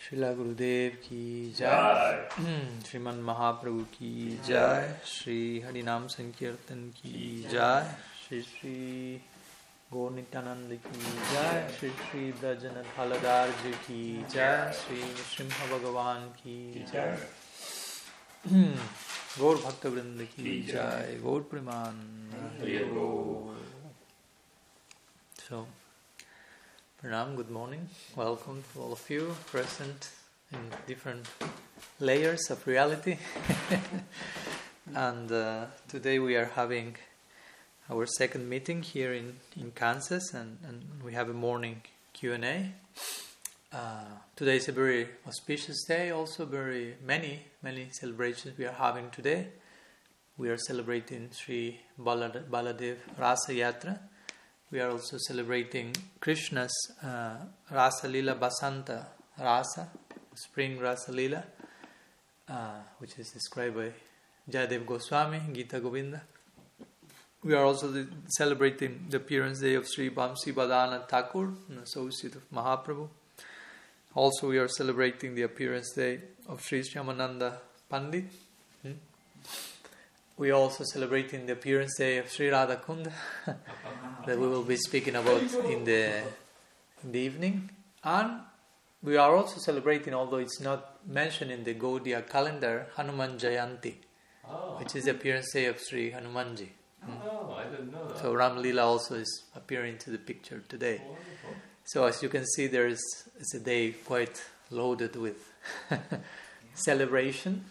Srila Gurudev ki jai, Sriman Mahaprabhu ki jai, Shri Harinam Sankirtan ki jai, Shri Gaur Nityananda ki jai, Shri Brajanath Haladarji ki jai, Shri Nrsimha Bhagavan ki jai, Gaur Bhakta Vrinda ki jai, Gaur Preman. So, Pranam, good morning. Welcome to all of you present in different layers of reality. And today we are having our second meeting here in Kansas, and we have a morning Q&A. Today is a very auspicious day, also many celebrations we are having today. We are celebrating Sri Baladev Rasa Yatra. We are also celebrating Krishna's Rasa Lila Basanta Rasa, Spring Rasa Lila, which is described by Jayadev Goswami in Gita Govinda. We are also celebrating the appearance day of Sri Vamsi Badana Thakur, an associate of Mahaprabhu. Also we are celebrating the appearance day of Sri Shyamananda Pandit. We are also celebrating the appearance day of Sri Radha Kunda that we will be speaking about in the evening. And we are also celebrating, although it's not mentioned in the Gaudiya calendar, Hanuman Jayanti, which is the appearance day of Sri Hanumanji. Oh, I didn't know that. So Ram Lila also is appearing to the picture today. Wonderful. So as you can see, it's a day quite loaded with celebration,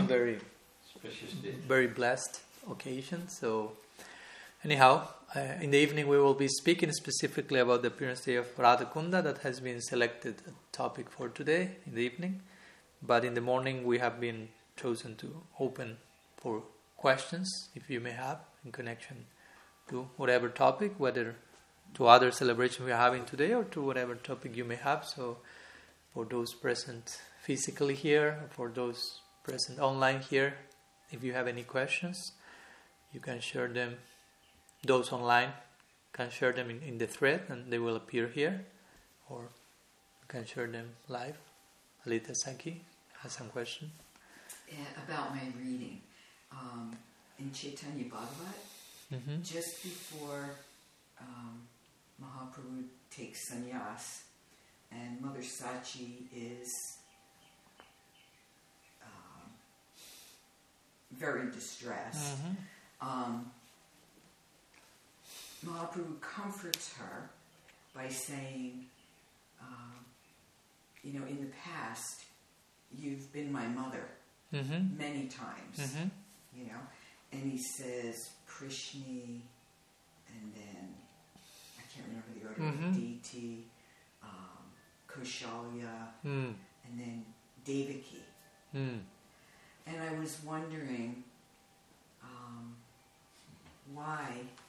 very blessed occasion. So anyhow, in the evening we will be speaking specifically about the appearance day of Radha Kunda. That has been selected a topic for today in the evening. But in the morning we have been chosen to open for questions, if you may have, in connection to whatever topic, whether to other celebration we are having today or to whatever topic you may have. So for those present physically here, for those present online here, if you have any questions, you can share them. Those online can share them in the thread and they will appear here, or you can share them live. Alita Saki has some question. About my reading. In Chaitanya Bhagavat, just before Mahaprabhu takes sannyas and Mother Sachi is very distressed, Mahaprabhu comforts her by saying, in the past, you've been my mother many times, and he says Prishni, and then I can't remember the order, Diti, Kaushalya, and then Devaki. And I was wondering why,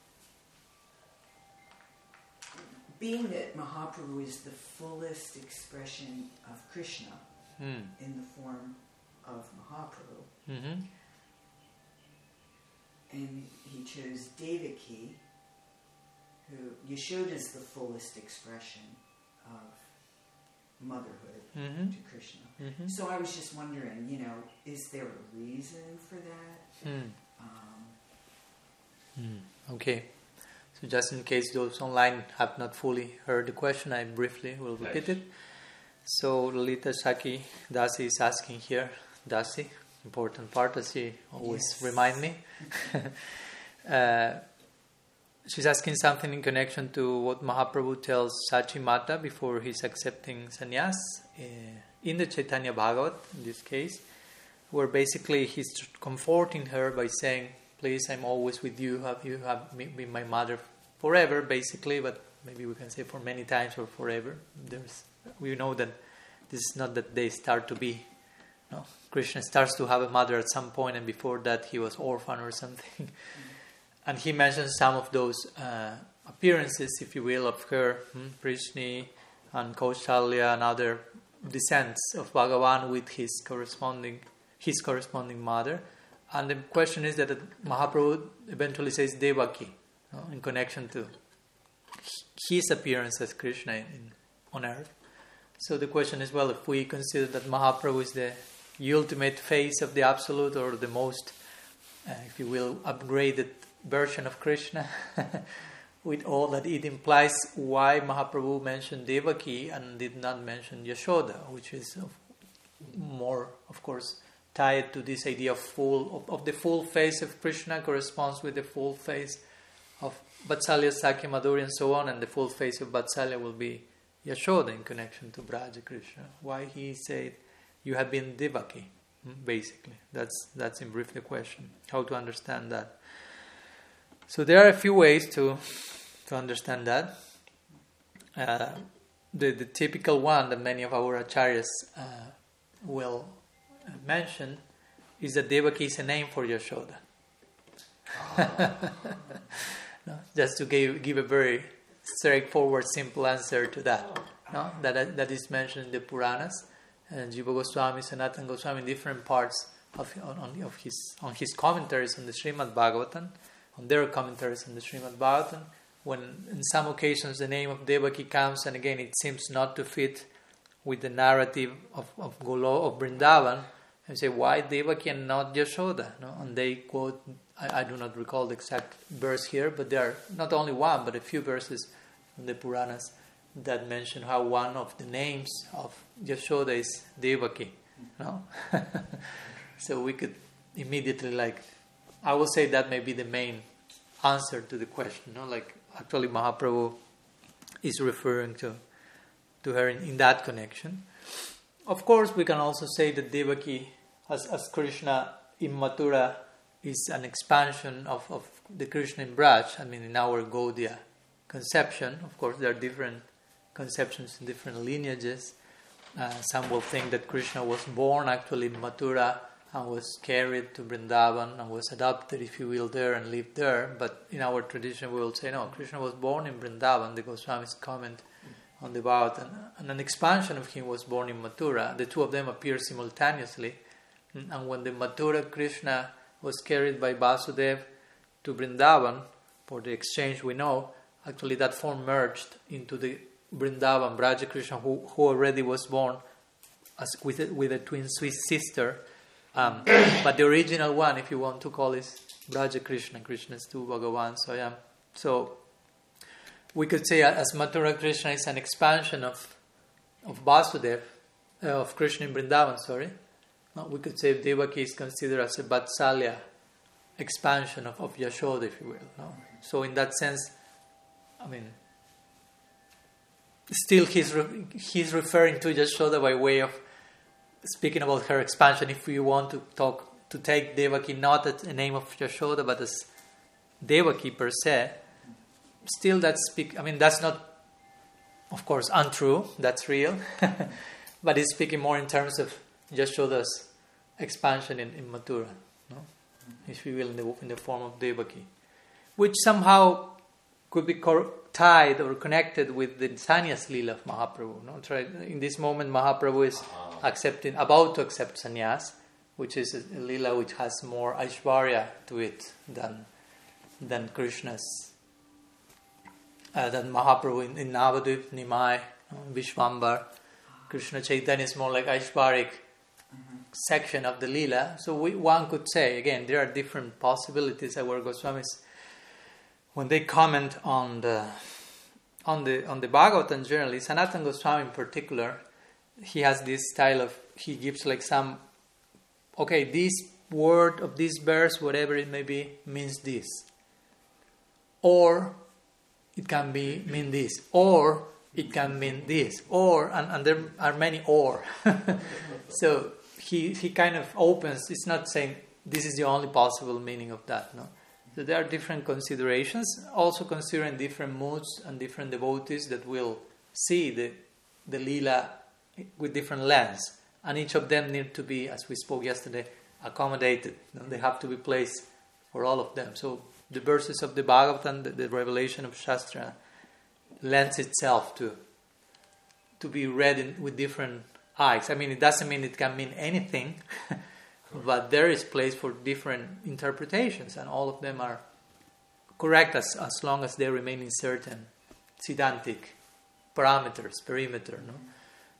being that Mahaprabhu is the fullest expression of Krishna in the form of Mahaprabhu, and he chose Devaki, who Yashoda is the fullest expression of motherhood to Krishna. So I was just wondering, is there a reason for that? Okay. So just in case those online have not fully heard the question, I briefly will repeat it. So Lalita Saki Dasi is asking here, Dasi, important part as she always remind me. She's asking something in connection to what Mahaprabhu tells Sachi Mata before he's accepting sannyas in the Chaitanya Bhagavat, in this case, where basically he's comforting her by saying, please, I'm always with you, you have been my mother forever, basically, but maybe we can say for many times or forever. We know that this is not that they start to be, Krishna starts to have a mother at some point, and before that he was orphan or something. And he mentions some of those appearances, if you will, of her, Prishni and Kaushalya and other descents of Bhagavan with his corresponding mother. And the question is that Mahaprabhu eventually says Devaki, in connection to his appearance as Krishna on earth. So the question is, well, if we consider that Mahaprabhu is the ultimate face of the Absolute, or the most, if you will, upgraded version of Krishna, with all that it implies, why Mahaprabhu mentioned Devaki and did not mention Yashoda, which is more, of course, tied to this idea of the full face of Krishna corresponds with the full face of Vatsalya, Sakya, Madhurya, and so on, and the full face of Vatsalya will be Yashoda in connection to Braja Krishna. Why he said, you have been Devaki, basically. That's in brief the question, how to understand that. So there are a few ways to understand that. The typical one that many of our acharyas will mention is that Devaki is a name for Yashoda. No, just to give a very straightforward, simple answer to that. No? That is mentioned in the Puranas, and Jiva Goswami, Sanatana Goswami, in different parts on his commentaries on the Srimad Bhagavatam, on their commentaries on the Srimad Bhagavatam, when in some occasions the name of Devaki comes, and again it seems not to fit with the narrative of Vrindavan, and say, why Devaki and not Yashoda? No? And they quote, I do not recall the exact verse here, but there are not only one, but a few verses from the Puranas that mention how one of the names of Yashoda is Devaki. No? So we could immediately, I will say that may be the main answer to the question. No? Actually Mahaprabhu is referring to her in that connection. Of course, we can also say that Devaki, as Krishna in Mathura, is an expansion of the Krishna in Braj. I mean, in our Gaudiya conception, of course, there are different conceptions in different lineages. Some will think that Krishna was born actually in Mathura and was carried to Vrindavan and was adopted, if you will, there and lived there. But in our tradition, we will say, no, Krishna was born in Vrindavan. The Goswami's comment on the Bhagavatam, and an expansion of him was born in Mathura. The two of them appear simultaneously. And when the Mathura Krishna was carried by Vasudeva to Vrindavan for the exchange, we know, actually that form merged into the Vrindavan Braja Krishna, who already was born with a twin sister. But the original one, if you want to call it Braja Krishna, Krishna's two Bhagavan Swayam. So we could say, as Mathura Krishna is an expansion of Vasudeva, of Krishna in Vrindavan, we could say Devaki is considered as a Vatsalya expansion of Yashoda, if you will. No? So in that sense, I mean, still he's referring to Yashoda by way of speaking about her expansion. If we want to take Devaki not as a name of Yashoda, but as Devaki per se, still that's not, of course, untrue. That's real, but it's speaking more in terms of Yashoda's expansion in Mathura, no? If you will, in the form of Devaki, which somehow could be tied or connected with the sannyas lila of Mahaprabhu. No? In this moment, Mahaprabhu is about to accept sannyas, which is a lila which has more Aishwarya to it than Krishna's. Than Mahaprabhu in Navadvip, Nimai, Vishwambar. Krishna Chaitanya is more like Aishwaric section of the lila. So one could say, again, there are different possibilities. Our Goswamis, when they comment on the Bhagavatam generally, Sanatana Goswami in particular, he has this style of, he gives this word of this verse, whatever it may be, means this. Or it can mean this. Or it can mean this. Or, and there are many or. So he kind of opens, it's not saying this is the only possible meaning of that, no. So there are different considerations, also considering different moods and different devotees that will see the lila with different lens, and each of them need to be, as we spoke yesterday, accommodated. They have to be placed for all of them. So the verses of the Bhagavatam, the revelation of Shastra, lends itself to be read with different eyes. I mean, it doesn't mean it can mean anything, but there is place for different interpretations, and all of them are correct as long as they remain in certain Siddhantic parameters, perimeter. No?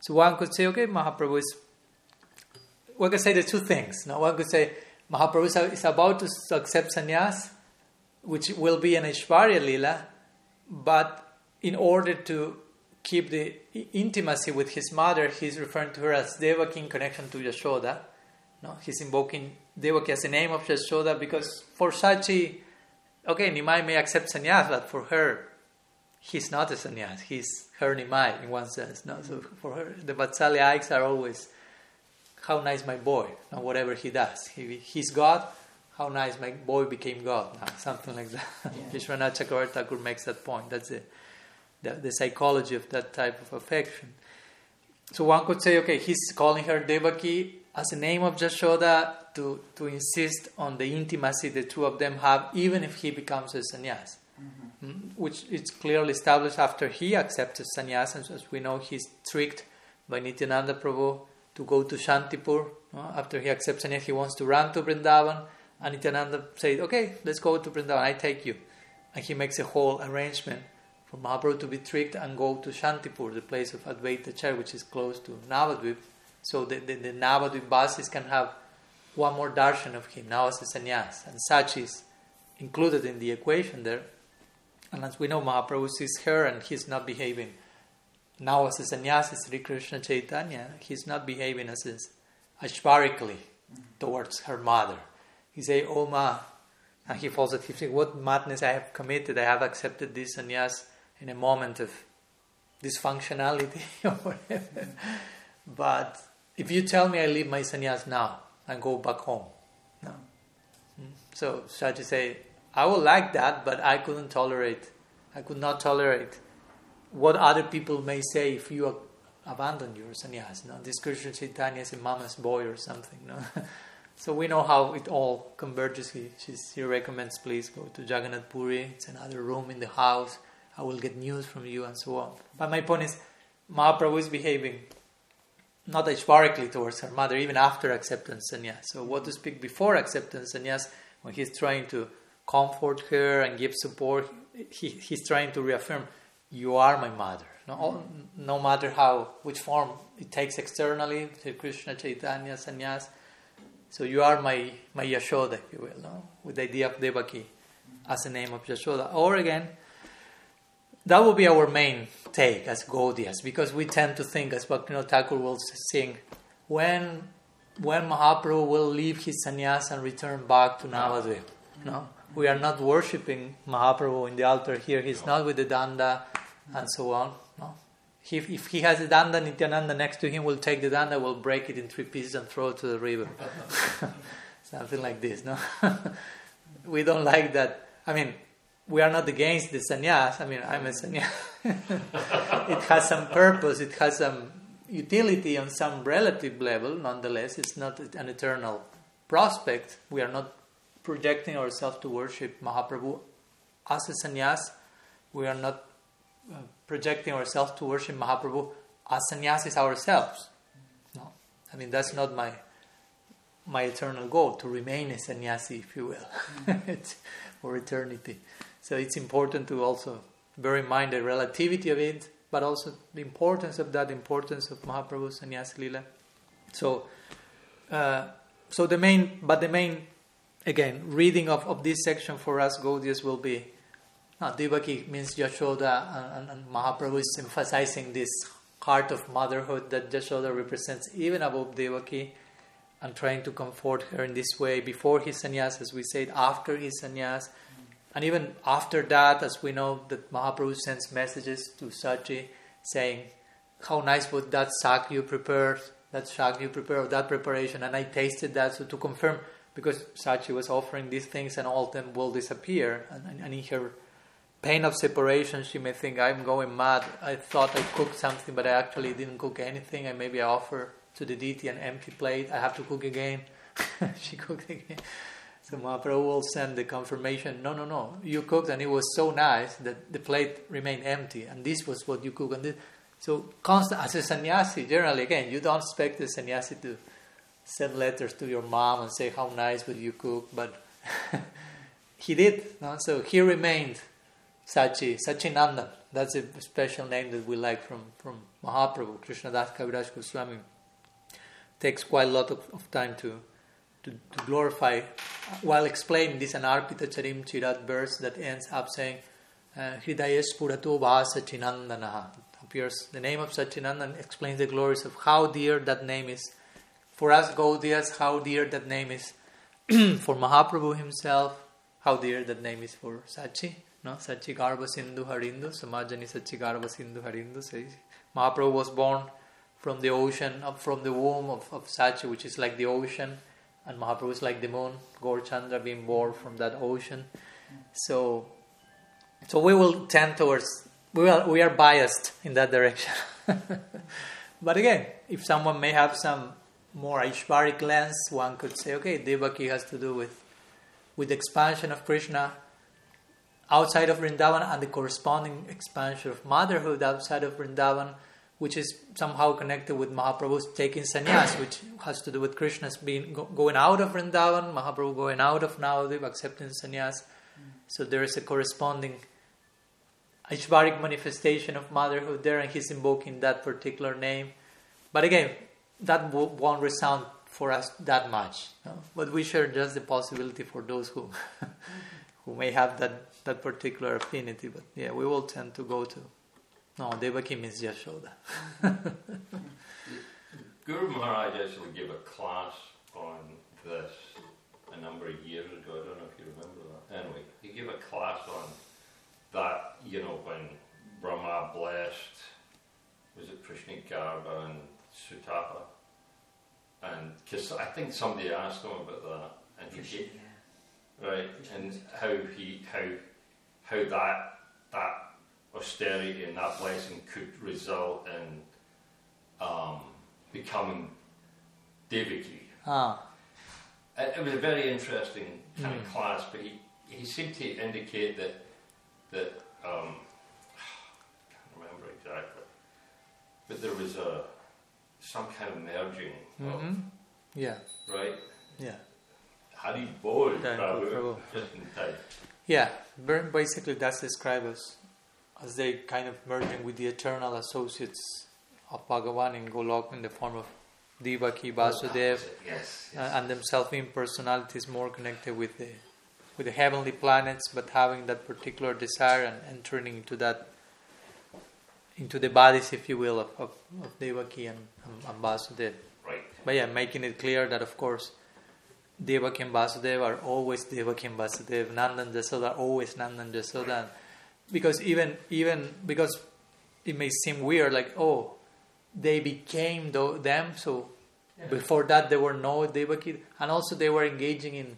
So one could say, okay, Mahaprabhu is... One could say the two things. Now, one could say Mahaprabhu is about to accept sannyas, which will be an Aishwarya Lila, but in order to keep the intimacy with his mother, he's referring to her as Devaki in connection to Yashoda. No, he's invoking Devaki as the name of Yashoda because for Sachi, okay, Nimai may accept sannyas, but for her, he's not a sannyas. He's her Nimai in one sense. No, so for her, the Vatsalya Aiks are always, how nice my boy, no, whatever he does. He's God, how nice my boy became God. No, something like that. Yeah. Vishwanath Chakravarti Thakur makes that point. That's the psychology of that type of affection. So one could say, okay, he's calling her Devaki as a name of Jashoda to insist on the intimacy the two of them have, even if he becomes a sannyas. Which is clearly established after he accepts sannyas. And as we know, he's tricked by Nityananda Prabhu to go to Shantipur. After he accepts sannyas, he wants to run to Vrindavan. And Nityananda says, okay, let's go to Vrindavan, I take you. And he makes a whole arrangement for Mahaprabhu to be tricked and go to Shantipur, the place of Advaita Acharya, which is close to Navadvip. So the Navadvip Vasis can have one more darshan of him, now as a sannyas. And Sachi is included in the equation there. And as we know, Mahaprabhu sees her and he's not behaving. Now as a sannyas, Sri Krishna Chaitanya, he's not behaving as ashvarically towards her mother. He says, oh ma, and he falls at his feet, what madness I have committed. I have accepted this sannyas in a moment of dysfunctionality or whatever. But if you tell me I leave my sannyas now and go back home. No. So Sachi say, I would like that, but I could not tolerate what other people may say if you abandon your sannyas. No? This Krishna Chaitanya is a mama's boy or something. No? So we know how it all converges. He recommends, please go to Jagannath Puri. It's another room in the house. I will get news from you and so on. But my point is, Mahaprabhu is behaving not ashvarically towards her mother, even after acceptance sannyas. So what to speak before acceptance sannyas, when he's trying to comfort her and give support, he's trying to reaffirm, you are my mother. No matter which form it takes externally, Krishna Chaitanya sannyas. So you are my Yashoda, if you will, no? With the idea of Devaki as a name of Yashoda. Or again, that will be our main take as Gaudiyas, because we tend to think, as Bhaktivinoda Thakur will sing, when Mahaprabhu will leave his sannyas and return back to Navadvip. No? We are not worshipping Mahaprabhu in the altar here. He's not with the danda and so on. No? If he has a danda, Nityananda next to him will take the danda, will break it in 3 pieces and throw it to the river. Something like this, no? We don't like that. I mean, we are not against the sannyas. I mean, I'm a sannyas. It has some purpose. It has some utility on some relative level. Nonetheless, it's not an eternal prospect. We are not projecting ourselves to worship Mahaprabhu as a sannyas. We are not projecting ourselves to worship Mahaprabhu as sannyasis ourselves. No, I mean, that's not my eternal goal, to remain a sannyasi, if you will, for eternity. So it's important to also bear in mind the relativity of it, but also the importance of that, importance of Mahaprabhu's sannyasa lila. So the main again reading of this section for us Gaudiyas will be, Devaki means Yashoda, and Mahaprabhu is emphasizing this heart of motherhood that Yashoda represents even above Devaki, and trying to comfort her in this way before his sannyas, as we said, after his sannyas, and even after that, as we know that Mahaprabhu sends messages to Sachi saying, how nice was that shak you prepared, that preparation, and I tasted that, so to confirm, because Sachi was offering these things and all of them will disappear, and in her pain of separation, she may think, I'm going mad. I thought I cooked something, but I actually didn't cook anything. And maybe I offer to the deity an empty plate. I have to cook again. She cooked again. So Mahaprabhu will send the confirmation. No. You cooked and it was so nice that the plate remained empty. And this was what you cooked. And so constant, as a sannyasi, generally, again, you don't expect the sannyasi to send letters to your mom and say how nice what you cooked. But he did. No? So he remained Sachinandan. That's a special name that we like from Mahaprabhu, Krishnadas Kaviraj Goswami, takes quite a lot of time to glorify, while explaining this Anarpita Charim Chirat verse that ends up saying, Hridayes Purato Vasa Chinandanaha. Appears the name of Satchinandan, explains the glories of how dear that name is. For us Gaudiyas, how dear that name is. For Mahaprabhu himself, how dear that name is for Sachi. No? Sachi Garba Sindhu Harindu, Samajani Sachi Garba Sindhu Harindu says Mahaprabhu was born from the ocean, from the womb of Sachi, which is like the ocean, and Mahaprabhu is like the moon, Gaur Chandra being born from that ocean. So we will tend towards, we are biased in that direction. But again, if someone may have some more Aishvaric lens, one could say, okay, Devaki has to do with expansion of Krishna outside of Vrindavan and the corresponding expansion of motherhood outside of Vrindavan, which is somehow connected with Mahaprabhu's taking sannyas, which has to do with Krishna's going out of Vrindavan, Mahaprabhu going out of Navadvip, accepting sannyas. So there is a corresponding Aishvaric manifestation of motherhood there, and he's invoking that particular name. But again, that won't resound for us that much. No? But we share just the possibility for those who may have that particular affinity. But yeah, we will tend to go to, no, Devaki means Yashoda. Guru Maharaj actually gave a class on this a number of years ago. I don't know if you remember that. Anyway, he gave a class on that, when Brahma blessed, was it Prishnigarba and Sutapa? And because I think somebody asked him about that, and he gave, right, and how that austerity and that blessing could result in becoming Devaki. It was a very interesting kind of class, but he seemed to indicate that I can't remember exactly, but there was some kind of merging of, yeah, right? Yeah. Hari Bol, Prabhu. Prabhu, just in time. Yeah, basically that's described as they kind of merging with the eternal associates of Bhagavan in Golok in the form of Devaki, Vasudev, yes. And themselves being personalities more connected with the heavenly planets, but having that particular desire and entering into the bodies, if you will, of Devaki and Vasudev. Right. But yeah, making it clear that of course Devaki and Vasudev are always Devaki and Vasudev, Nanda and Jasoda are always Nanda and Jasoda. Because even because it may seem weird, like, oh, they became them, so before that there were no Devaki, and also they were engaging in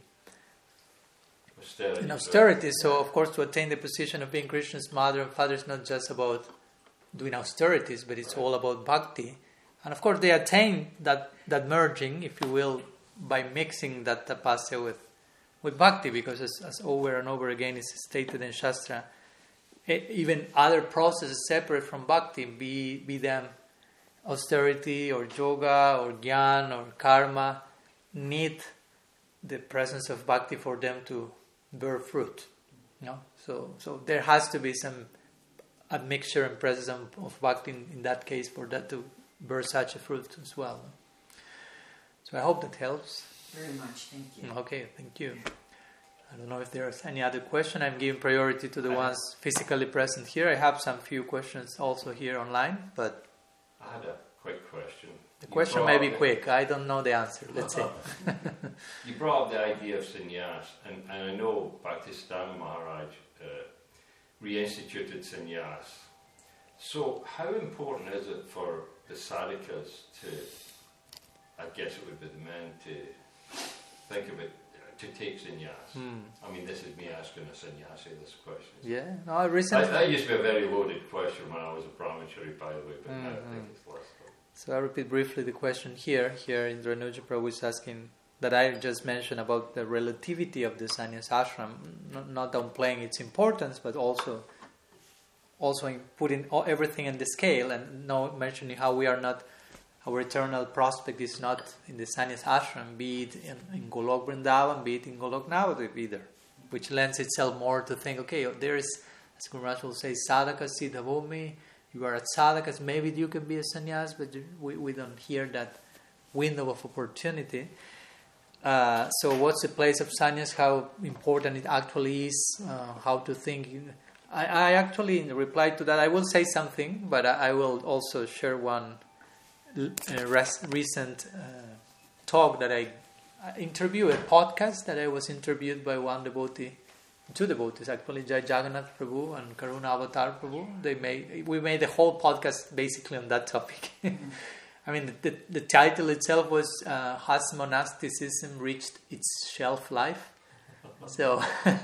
austerity. So of course, to attain the position of being Krishna's mother and father is not just about doing austerities, but it's all about bhakti. And of course, they attain that merging, if you will, by mixing that tapasya with bhakti, because as over and over again is stated in Shastra, even other processes separate from bhakti, be them austerity or yoga or jnana or karma, need the presence of bhakti for them to bear fruit. So there has to be some admixture and presence of bhakti in that case for that to bear such a fruit as well. So I hope that helps. Very much, thank you. Okay, thank you. I don't know if there's any other question. I'm giving priority to the ones physically present here. I have some few questions also here online, but I had a quick question. The question may be quick. I don't know the answer. Let's see. You brought up the idea of sannyas, and I know Bhaktisiddhanta Maharaj reinstituted sannyas. So how important is it for the sadhakas to, I guess it would be the men, to think of it, to take sannyas? I mean, this is me asking a sannyasi this question. Yeah, no, recently... That used to be a very loaded question when I was a brahmachari, by the way, but now I think it's less. So I repeat briefly the question here. Here in Ranuja Prabhu is asking that I just mentioned about the relativity of the sannyas ashram, not downplaying its importance, but also in putting everything in the scale, and mentioning how we are not, our eternal prospect is not in the sannyas ashram, be it in Golok Vrindavan, be it in Golok Navadvip either, which lends itself more to think, okay, there is, as Guru Maharaj will say, sadhaka siddhavumi you are a sadhakas, maybe you can be a sannyas, but we don't hear that window of opportunity. So what's the place of sannyas, how important it actually is, how to think. I actually, in reply to that, I will say something, but I will also share one recent talk that I interviewed, a podcast that I was interviewed by one devotee, two devotees actually, Jai Jagannath Prabhu and Karuna Avatar Prabhu. We made the whole podcast basically on that topic. I mean, the title itself was Has Monasticism Reached Its Shelf Life? So,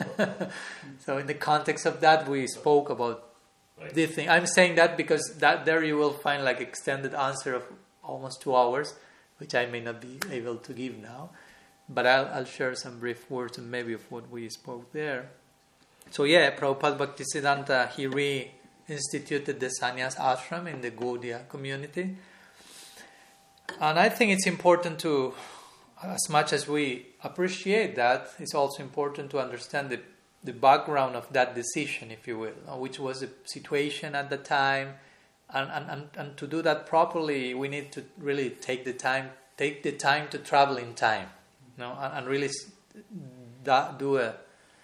so in the context of that, we spoke about this thing. I'm saying that because there you will find like extended answer of almost 2 hours, which I may not be able to give now. But I'll share some brief words and maybe of what we spoke there. So yeah, Prabhupada Bhaktisiddhanta, he reinstituted the sannyas ashram in the Gaudiya community. And I think it's important to, as much as we appreciate that, it's also important to understand the background of that decision, if you will, which was the situation at the time. And to do that properly, we need to really take the time to travel in time, and really do a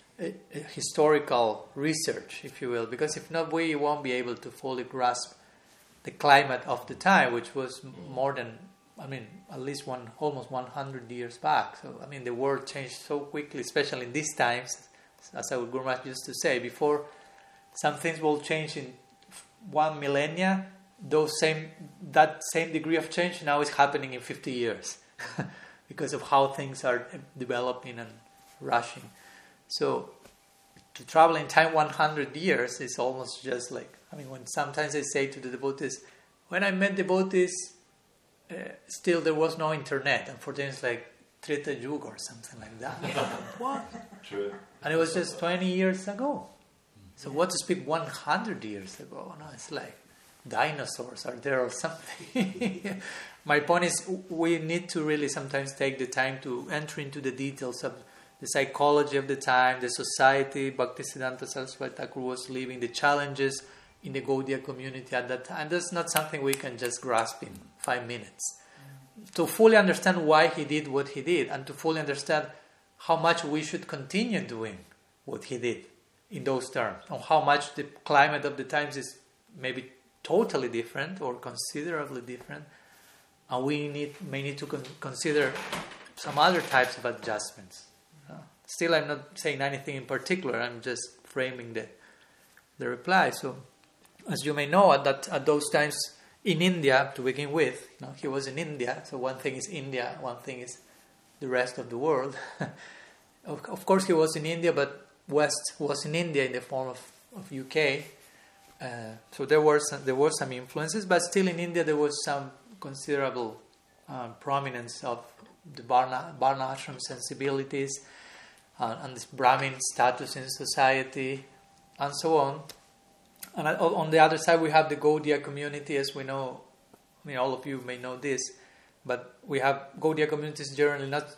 historical research, if you will, because if not, we won't be able to fully grasp the climate of the time, which was more than, at least almost 100 years back. So, the world changed so quickly, especially in these times, as our Guru Maharaj used to say, before some things will change in 1 millennia, that same degree of change now is happening in 50 years because of how things are developing and rushing. So to travel in time 100 years is almost just like, when sometimes I say to the devotees, when I met devotees, still there was no internet. Unfortunately, it's like Treta Yuga or something like that. What? True. And it was just 20 years ago. So what to speak 100 years ago? No, it's like dinosaurs are there or something. My point is, we need to really sometimes take the time to enter into the details of the psychology of the time, the society Bhaktisiddhanta Saraswati Thakur was living, the challenges in the Gaudiya community at that time. That's not something we can just grasp in 5 minutes. To fully understand why he did what he did, and to fully understand how much we should continue doing what he did in those terms, or how much the climate of the times is maybe totally different or considerably different, and we may need to consider some other types of adjustments. Still, I'm not saying anything in particular. I'm just framing the reply. So, as you may know, at those times in India, to begin with, he was in India. So one thing is India, one thing is the rest of the world. Of course, he was in India, but West was in India in the form of UK. So there were some influences, but still in India there was some considerable prominence of the Varna ashram sensibilities and this Brahmin status in society, and so on. And on the other side, we have the Gaudiya community, as we know. All of you may know this, but we have Gaudiya communities generally not.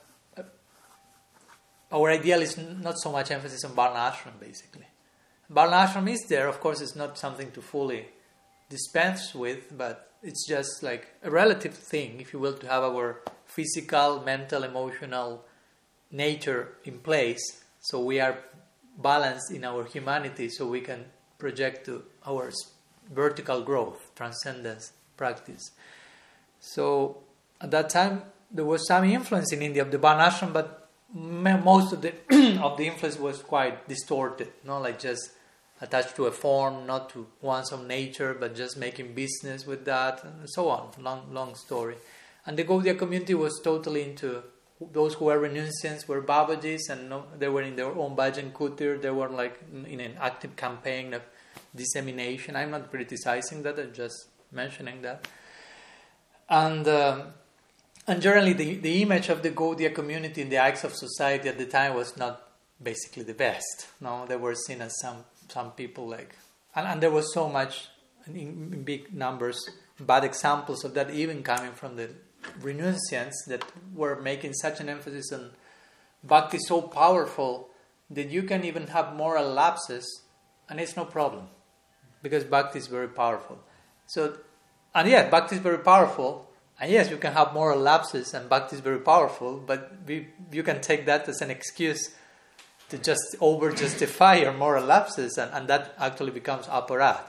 Our ideal is not so much emphasis on Varna ashram, basically. Varna ashram is there, of course. It's not something to fully dispense with, but it's just like a relative thing, if you will, to have our physical, mental, emotional nature in place, so we are balanced in our humanity, so we can project to our vertical growth, transcendence practice. So at that time there was some influence in India of the Varna ashram, but most of the influence was quite distorted, like just attached to a form, not to one's own nature, but just making business with that, and so on. Long story. And the Gaudiya community was totally into those who were renunciants, were Babajis, and they were in their own bhajan kutir. They were like in an active campaign of dissemination. I'm not criticizing that, I'm just mentioning that. And generally the image of the Gaudiya community in the eyes of society at the time was not basically the best. They were seen as some people like... And there was so much, in big numbers, bad examples of that, even coming from the renunciants that were making such an emphasis on bhakti so powerful that you can even have moral lapses and it's no problem, because bhakti is very powerful. So, and yeah, bhakti is very powerful. And yes, you can have moral lapses, and bhakti is very powerful, but you can take that as an excuse to just over-justify your moral lapses, and that actually becomes aparadh.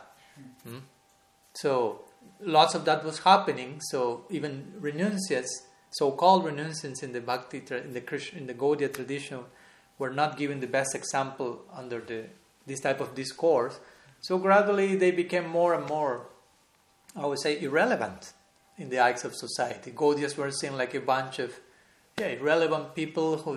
So, lots of that was happening. So, even renunciates, so-called renunciants in the bhakti, in the Gaudiya tradition, were not given the best example under this type of discourse. So, gradually they became more and more, I would say, irrelevant in the eyes of society. Gaudiyas were seen like a bunch of irrelevant people who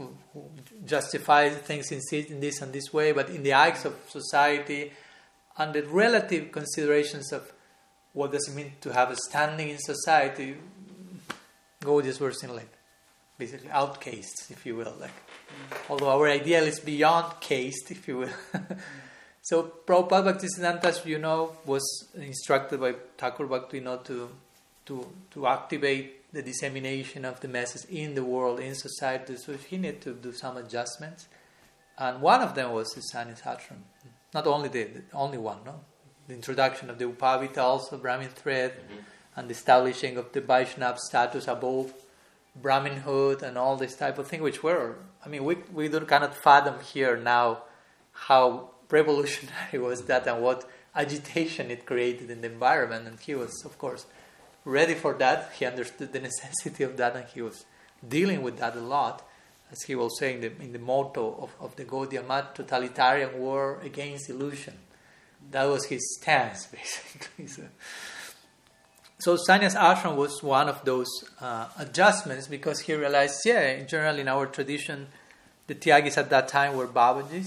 justify things in this and this way, but in the eyes of society and the relative considerations of what does it mean to have a standing in society, Gaudiyas were seen like basically outcasts, if you will. Although our ideal is beyond caste, if you will. So Prabhupada Bhaktisiddhanta, as you know, was instructed by Thakur Bhaktivinoda to activate the dissemination of the message in the world, in society. So he needed to do some adjustments. And one of them was the sannyas ashram. Not only the only one, no? The introduction of the Upavita, also Brahmin thread, and the establishing of the Vaishnava status above Brahminhood and all this type of thing, which were, we cannot fathom here now how revolutionary was that and what agitation it created in the environment. And he was, of course, ready for that. He understood the necessity of that, and he was dealing with that a lot, as he will say in the motto of the Gaudiya Math, totalitarian war against illusion. That was his stance, basically. So sannyas ashram was one of those adjustments, because he realized, in general in our tradition, the Tyagis at that time were Babajis,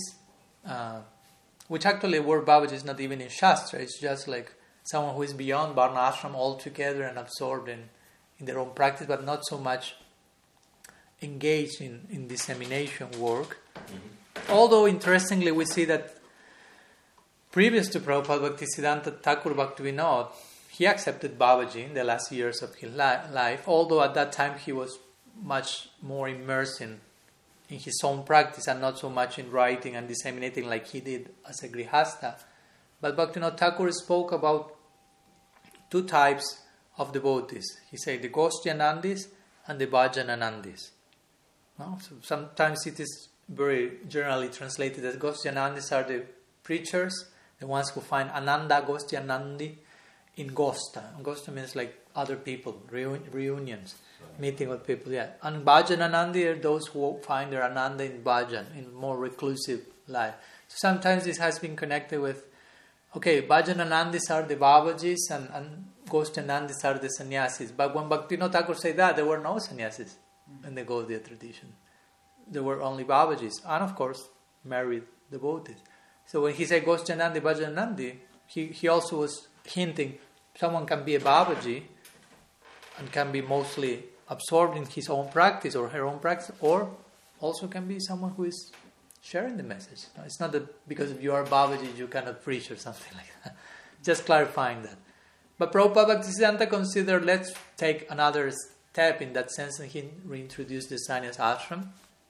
which actually were Babajis not even in Shastra. It's just like someone who is beyond Varna ashram altogether and absorbed in their own practice, but not so much engaged in dissemination work. Although, interestingly, we see that previous to Prabhupada Bhaktisiddhanta, Thakur Bhaktivinoda, he accepted Babaji in the last years of his life, although at that time he was much more immersed in his own practice and not so much in writing and disseminating like he did as a Grihastha. But Bhaktivinoda Thakur spoke about two types of devotees. He said the Goshtyanandis and the Bhajananandis. No? So sometimes it is very generally translated as Goshtyanandis are the preachers, the ones who find Ananda Goshtyanandi in Gosta. Gosta means like other people, reunions, meeting with people. And Bhajananandi are those who find their Ananda in Bhajan, in more reclusive life. So sometimes this has been connected with, Bhajananandis are the Babajis and Goshtyanandis are the sannyasis. But when Bhaktivinoda Thakur said that, there were no sannyasis in the Gaudiya tradition. There were only Babajis, and of course, married devotees. So when he said Goshtyanandi, Bhajananandi, he also was hinting someone can be a Babaji and can be mostly absorbed in his own practice or her own practice, or also can be someone who is sharing the message. It's not that because if you are Babaji you cannot preach or something like that. Just clarifying that. But Prabhupada Bhaktisiddhanta considered, let's take another step in that sense, and he reintroduced the sannyas ashram,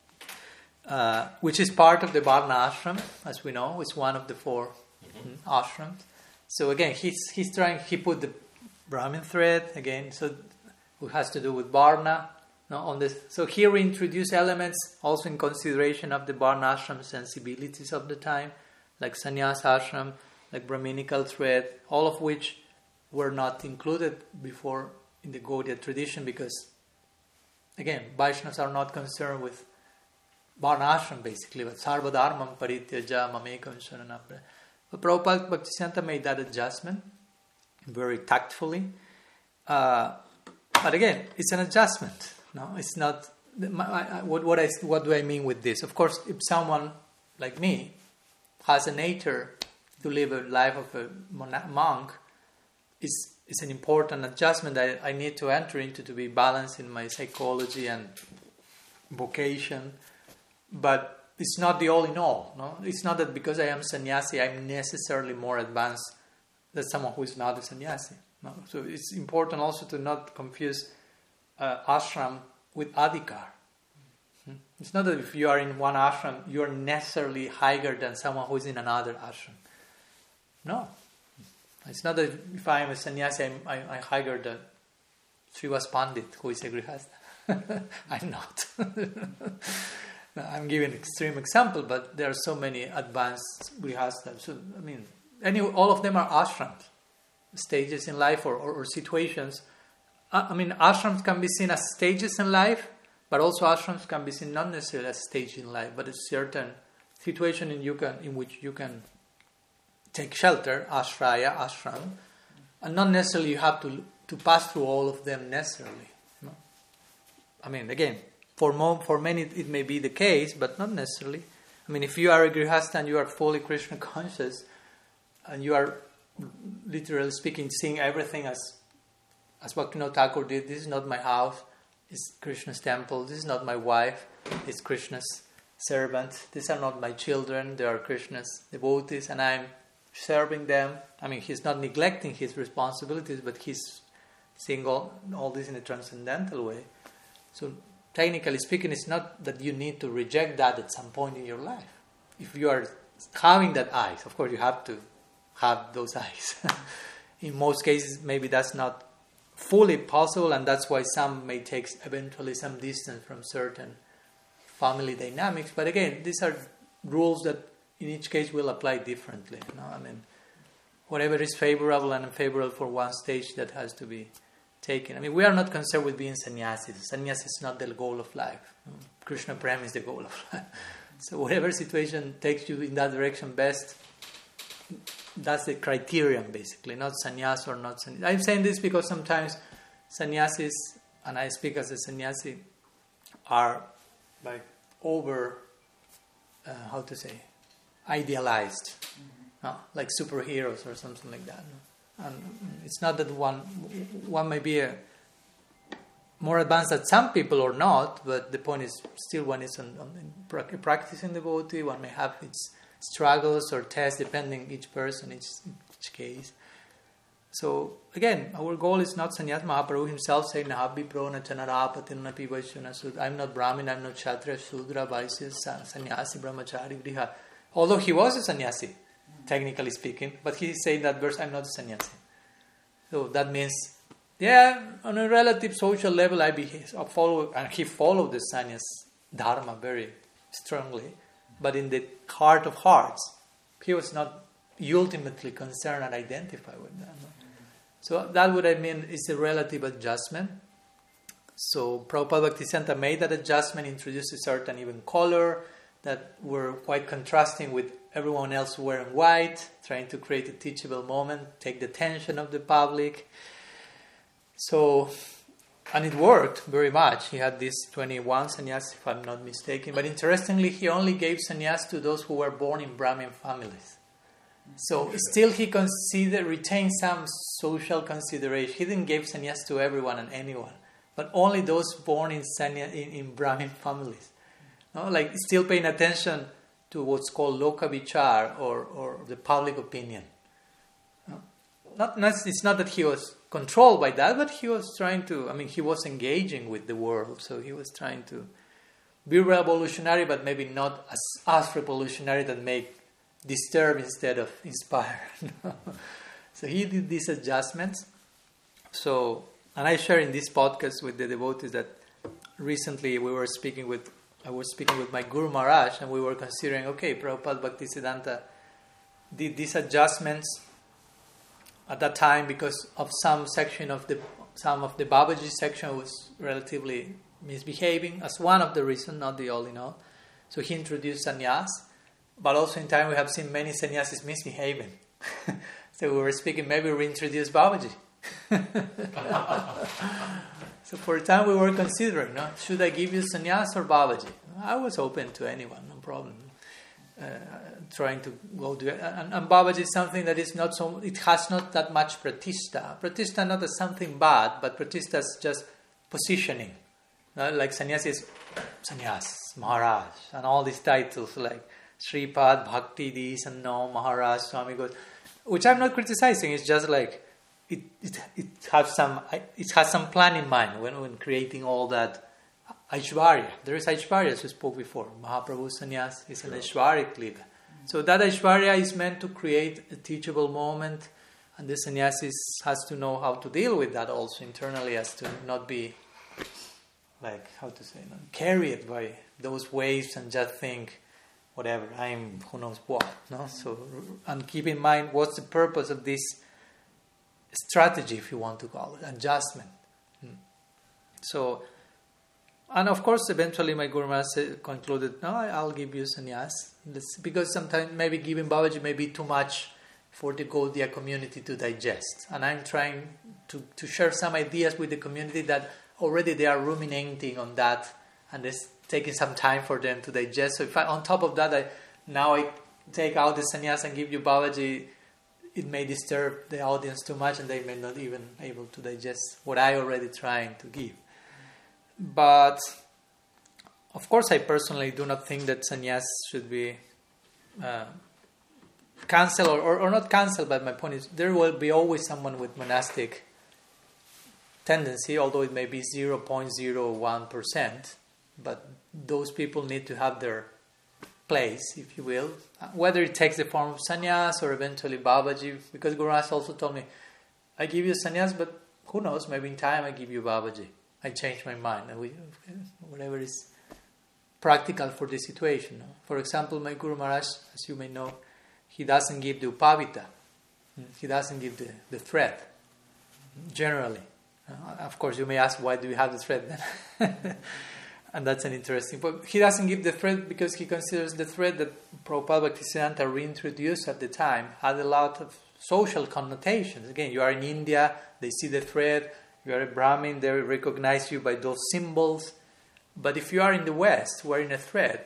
which is part of the Varna ashram, as we know. It's one of the four ashrams. So again, he put the Brahmin thread again, so it has to do with Varna. On this, so here we introduce elements also in consideration of the Varna ashram sensibilities of the time, like sannyas ashram, like Brahminical thread, all of which were not included before in the Gaudiya tradition, because again, Vaishnavas are not concerned with Varna ashram basically, but Sarva Dharmam Parityaja Mamekam Sharanam. But Prabhupada Bhaktisiddhanta made that adjustment very tactfully. But again, it's an adjustment. No, it's not. What do I mean with this? Of course, if someone like me has a nature to live a life of a monk, it's an important adjustment that I need to enter into to be balanced in my psychology and vocation. But it's not the all in all. No, it's not that because I am sannyasi, I'm necessarily more advanced than someone who is not a sannyasi. No, so it's important also to not confuse ashram with adhikar. It's not that if you are in one ashram, you are necessarily higher than someone who is in another ashram. No. It's not that if I am a sannyasi, I hire the Srivas Pandit, who is a grihastha. I'm not. No, I'm giving an extreme example, but there are so many advanced grihasthas. So, all of them are ashrams, stages in life or situations. Ashrams can be seen as stages in life, but also ashrams can be seen not necessarily as stage in life, but a certain situation in which you can take shelter, ashraya, ashram, and not necessarily you have to pass through all of them necessarily. No? Again, for many it may be the case, but not necessarily. If you are a grihastha and you are fully Krishna conscious, and you are literally speaking, seeing everything as Bhaktivinoda Thakur did, this is not my house, it's Krishna's temple, this is not my wife, it's Krishna's servant, these are not my children, they are Krishna's devotees, and I'm serving them. He's not neglecting his responsibilities, but he's seeing all this in a transcendental way. So technically speaking, it's not that you need to reject that at some point in your life. If you are having that eyes, of course you have to have those eyes. In most cases, maybe that's not fully possible, and that's why some may take eventually some distance from certain family dynamics. But again, these are rules that in each case will apply differently. Whatever is favorable and unfavorable for one stage, that has to be taken. We are not concerned with being sannyasis. Sannyas is not the goal of life. Krishna Prem is the goal of life. So whatever situation takes you in that direction best, that's the criterion basically, not sannyas or not sannyas. I'm saying this because sometimes sannyasis, and I speak as a sannyasi, are like over, idealized, like superheroes or something like that. And it's not that one may be more advanced than some people or not, but the point is still one is on practicing devotee. One may have its struggles or tests depending each person, each case. So again, our goal is not sannyas. Mahaprabhu himself said, "Nahabhi pro na chanarapati napi vaishyana." I'm not Brahmin, I'm not Kshatriya, Shudra, Vaisya, sannyasi, brahmachari, vriha. Although he was a sannyasi, technically speaking, but he said that verse, I'm not a sannyasi. So that means, on a relative social level, I follow, and he followed the sannyas dharma very strongly, but in the heart of hearts, he was not ultimately concerned and identified with that. So that what I mean is a relative adjustment. So Prabhupada Bhaktisiddhanta made that adjustment, introduced a certain even color that were quite contrasting with everyone else wearing white, trying to create a teachable moment, take the attention of the public. So, and it worked very much. He had these 21 sannyas, if I'm not mistaken. But interestingly, he only gave sannyas to those who were born in Brahmin families. So still he retained some social consideration. He didn't give sannyas to everyone and anyone, but only those born in Brahmin families. Like still paying attention to what's called loka vichar or the public opinion. It's not that he was controlled by that, but he was trying to, he was engaging with the world, so he was trying to be revolutionary, but maybe not as revolutionary that may disturb instead of inspire. So he did these adjustments. So, and I share in this podcast with the devotees that recently I was speaking with my Guru Maharaj, and we were considering, Prabhupada Bhaktisiddhanta did these adjustments at that time because of some of the Babaji section was relatively misbehaving as one of the reasons, not the all in all. So he introduced sannyas, but also in time we have seen many sannyasis misbehaving. So we were speaking, maybe we introduce Babaji. So for a time we were considering, should I give you sannyas or Babaji? I was open to anyone, no problem. Trying to go to it. And Babaji is something that is not so, it has not that much pratishta. Pratishta not as something bad, but pratishta is just positioning. Like sannyas is sannyas, Maharaj, and all these titles like Sripad, Bhakti, this and no, Maharaj, Swami God, which I'm not criticizing. It's just like it has some plan in mind when creating all that Aishwarya. There is Aishwarya, as we spoke before. Mahaprabhu sannyas is an Aishwaric lila. So that Aishwarya is meant to create a teachable moment And the sannyasi has to know how to deal with that also internally, as to not be like, how to say, carried by those waves and just think, whatever, I'm who knows what. No? So, and keep in mind what's the purpose of this strategy, if you want to call it, adjustment. So, and of course, eventually my Guru Maharaj concluded, no, I'll give you sannyas. Because sometimes maybe giving Babaji may be too much for the Gaudiya community to digest. And I'm trying to share some ideas with the community that already they are ruminating on that, and it's taking some time for them to digest. So if on top of that, I take out the sannyas and give you Babaji, it may disturb the audience too much, and they may not even able to digest what I already trying to give. But of course, I personally do not think that sannyas should be cancelled or not cancelled. But my point is, there will be always someone with monastic tendency, although it may be 0.01%. But those people need to have their place, if you will, whether it takes the form of sannyas or eventually Babaji. Because Guru Maharaj also told me, I give you sannyas, but who knows, maybe in time I give you Babaji. I change my mind, and whatever is practical for the situation. For example, my Guru Maharaj, as you may know, he doesn't give the upavita. He doesn't give the thread, generally. Of course, you may ask, why do you have the thread then? And that's an interesting point. He doesn't give the thread because he considers the thread that Prabhupada Bhaktisiddhanta reintroduced at the time had a lot of social connotations. Again, you are in India, they see the thread, you are a Brahmin, they recognize you by those symbols. But if you are in the West, wearing a thread,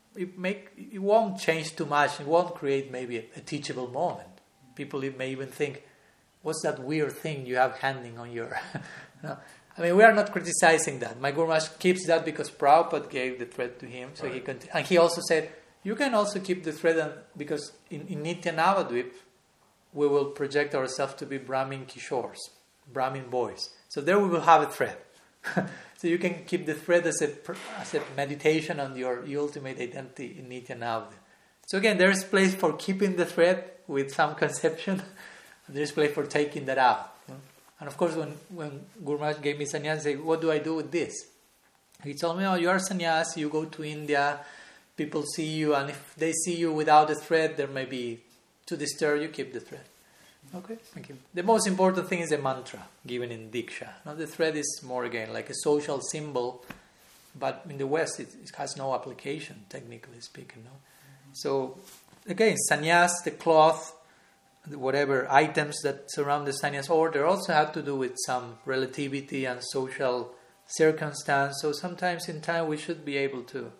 it won't change too much. It won't create maybe a teachable moment. People may even think, what's that weird thing you have hanging on your... No. I mean, we are not criticizing that. My Guru Maharaj keeps that because Prabhupada gave the thread to him. So right. And he also said, you can also keep the thread because in Nitya Navadvip, we will project ourselves to be Brahmin Kishores, Brahmin boys. So there we will have a thread. So you can keep the thread as a meditation on your ultimate identity in Nitya Navadvip. So again, there is place for keeping the thread with some conception. And there is place for taking that out. And of course, when Guru Maharaj gave me sannyas, I said, what do I do with this? He told me, you are sannyas, you go to India, people see you, and if they see you without a thread, there may be to disturb you, keep the thread. Okay, thank you. The most important thing is a mantra given in Diksha. Now the thread is more, again, like a social symbol, but in the West, it has no application, technically speaking. No? So, again, sannyas, the cloth, whatever items that surround the sannyas order also have to do with some relativity and social circumstance. So sometimes in time we should be able to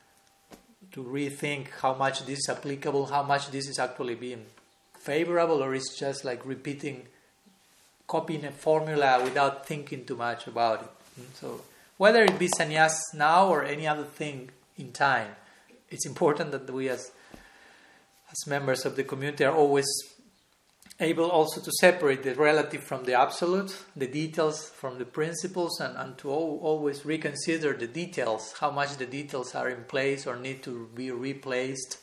rethink how much this is applicable, how much this is actually being favorable, or it's just like copying a formula without thinking too much about it. So whether it be sannyas now or any other thing in time, it's important that we as members of the community are always able also to separate the relative from the absolute, the details from the principles, and to always reconsider the details, how much the details are in place or need to be replaced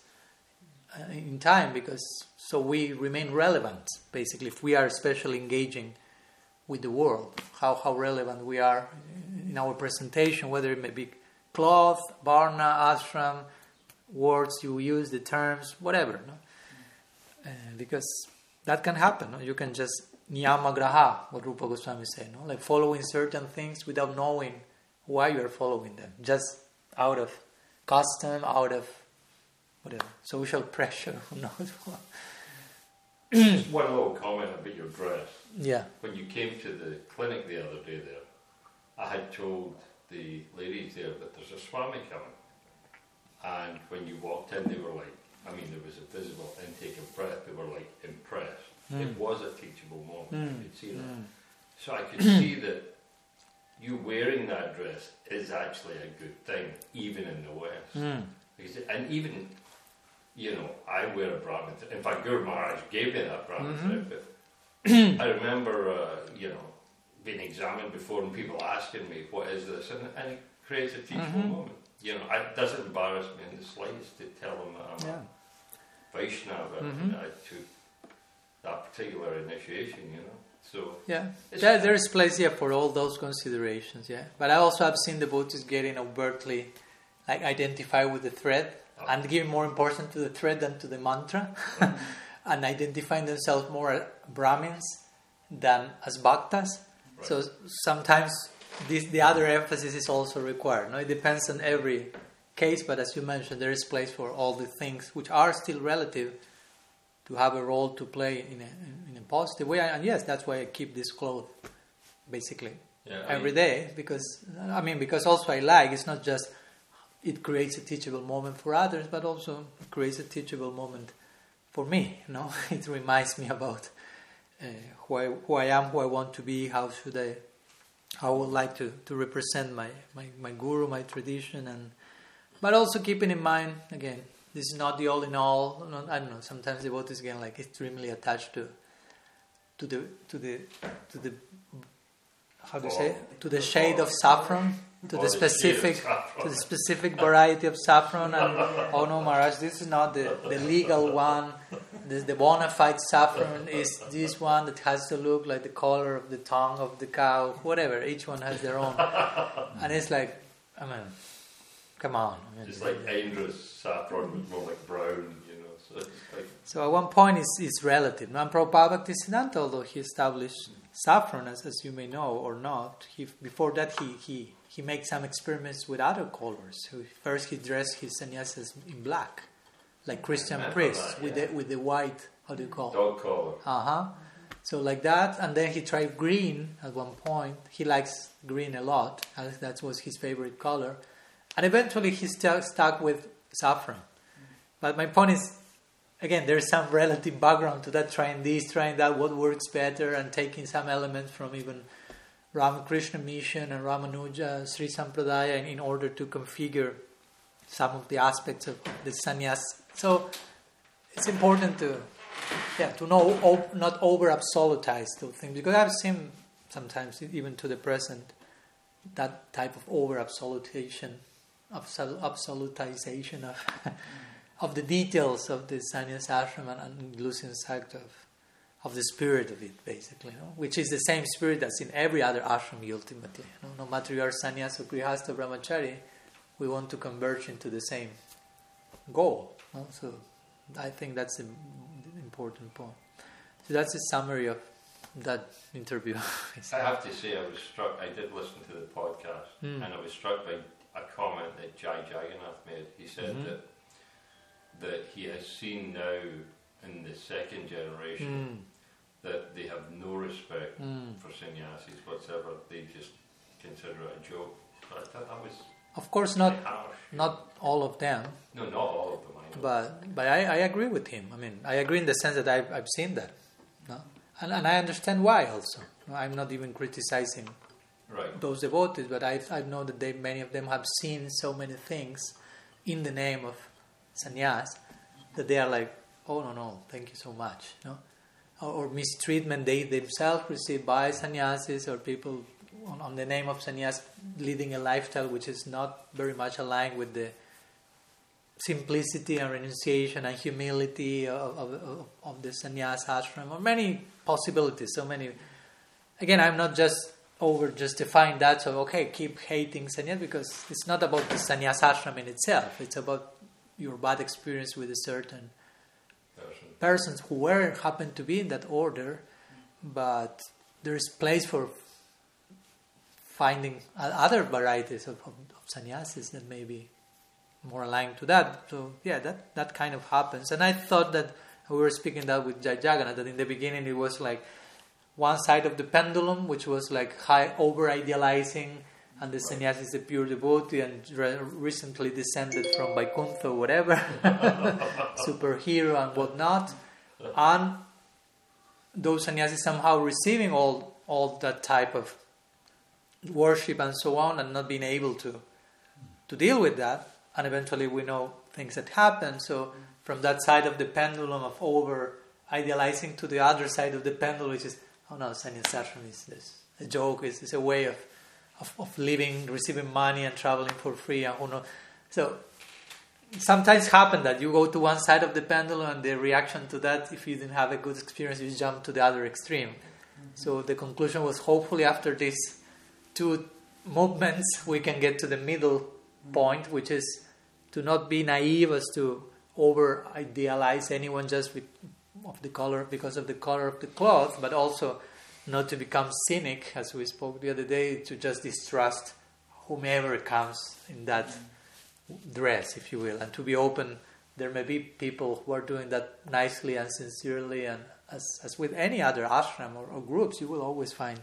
in time, because so we remain relevant, basically, if we are especially engaging with the world, how relevant we are in our presentation, whether it may be cloth, varna, ashram, words you use, the terms, whatever. No? Because that can happen. No? You can just niyamagraha, what Rupa Goswami said, no? Like following certain things without knowing why you are following them, just out of custom, out of whatever, social pressure, who knows what. Just one little comment about your dress. Yeah. When you came to the clinic the other day there, I had told the ladies there that there's a Swami coming. And when you walked in, they were like, I mean, there was a visible intake of breath. They were like impressed. It was a teachable moment. You could see that. So I could see that you wearing that dress is actually a good thing, even in the West. Because, and even, you know, I wear a Brahmin. In fact, Guru Maharaj gave me that Brahmin outfit. I remember, you know, being examined before and people asking me, what is this? And it creates a teachable moment. You know, it doesn't embarrass me in the slightest to tell them that I'm a Vaishnava. I took that particular initiation, you know. So there is place for all those considerations. Yeah, but I also have seen devotees getting overtly like identify with the thread and giving more importance to the thread than to the mantra, and identifying themselves more as Brahmins than as bhaktas. Right. So sometimes the other emphasis is also required. No, it depends on every case, but as you mentioned, there is place for all the things which are still relative to have a role to play in a positive way. And yes, that's why I keep this cloth basically every day, because also I like, it's not just it creates a teachable moment for others, but also it creates a teachable moment for me. You know, it reminds me about who I am, who I want to be, how I would like to represent my guru, my tradition, but also keeping in mind, again, this is not the all in all. I don't know. Sometimes devotees get like extremely attached to the how do you say, to the shade of saffron, to the specific variety of saffron, and oh no, Maharaj, this is not the legal one. The bona fide saffron is this one that has to look like the color of the tongue of the cow, whatever. Each one has their own, and it's like, I mean, come on. I mean, just like Indra's saffron was more like brown, you know. So at one point it's relative. And Prabhupada Bhaktisiddhanta, although he established saffron, as you may know or not, before that he makes some experiments with other colors. First he dressed his sannyasis in black, like Christian priests, with the white, how do you call it? Dog collar. So like that, and then he tried green at one point. He likes green a lot, that was his favorite color. And eventually he stuck with saffron. But my point is, again, there's some relative background to that, trying this, trying that, what works better, and taking some elements from even Ramakrishna Mission and Ramanuja, Sri Sampradaya, in order to configure some of the aspects of the sannyas. So it's important to know, not over-absolutize those things, because I've seen sometimes, even to the present, that type of over-absolutization of the details of the sannyas ashram and losing sight of the spirit of it, basically, which is the same spirit that's in every other ashram ultimately. No matter you are sannyas or grihastha or brahmachari, we want to converge into the same goal. So I think that's an important point. So that's a summary of that interview. I have to say, I was struck. I did listen to the podcast, and I was struck by a comment that Jai Jagannath made. He said that he has seen now in the second generation that they have no respect for sannyasis whatsoever. They just consider it a joke. But I thought that was, of course, not all of them. No, not all of them. But I agree with him. I mean, I agree in the sense that I've seen that, and I understand why also. I'm not even criticizing those devotees, but I know that many of them have seen so many things in the name of sannyas that they are like, oh no, thank you so much, or mistreatment they themselves receive by sannyasis, or people on the name of sannyas leading a lifestyle which is not very much aligned with the simplicity and renunciation and humility of the sannyas ashram, or many possibilities, so many. Again, I'm not just over-justifying that, so keep hating sannyas, because it's not about the sannyas ashram in itself, it's about your bad experience with a certain persons who happen to be in that order, but there is place for finding other varieties of sannyasis that may be more aligned to that. So that kind of happens. And I thought that we were speaking that with Jai Jagannath, that in the beginning it was like one side of the pendulum, which was like high over-idealizing, and the sannyasi is a pure devotee and recently descended from Vaikuntha or whatever, superhero and whatnot, and those sannyasis somehow receiving all that type of worship and so on, and not being able to deal with that. And eventually we know things that happen. So from that side of the pendulum of over-idealizing to the other side of the pendulum, which is, oh no, sannyasashram is this a joke, is a way of living, receiving money and traveling for free, and who knows. So sometimes happen that you go to one side of the pendulum and the reaction to that, if you didn't have a good experience, you jump to the other extreme. So the conclusion was, hopefully after these two movements we can get to the middle point, which is to not be naive as to over idealize anyone just because of the color of the cloth, but also not to become cynic, as we spoke the other day, to just distrust whomever comes in that dress, if you will, and to be open. There may be people who are doing that nicely and sincerely, and as with any other ashram or groups, you will always find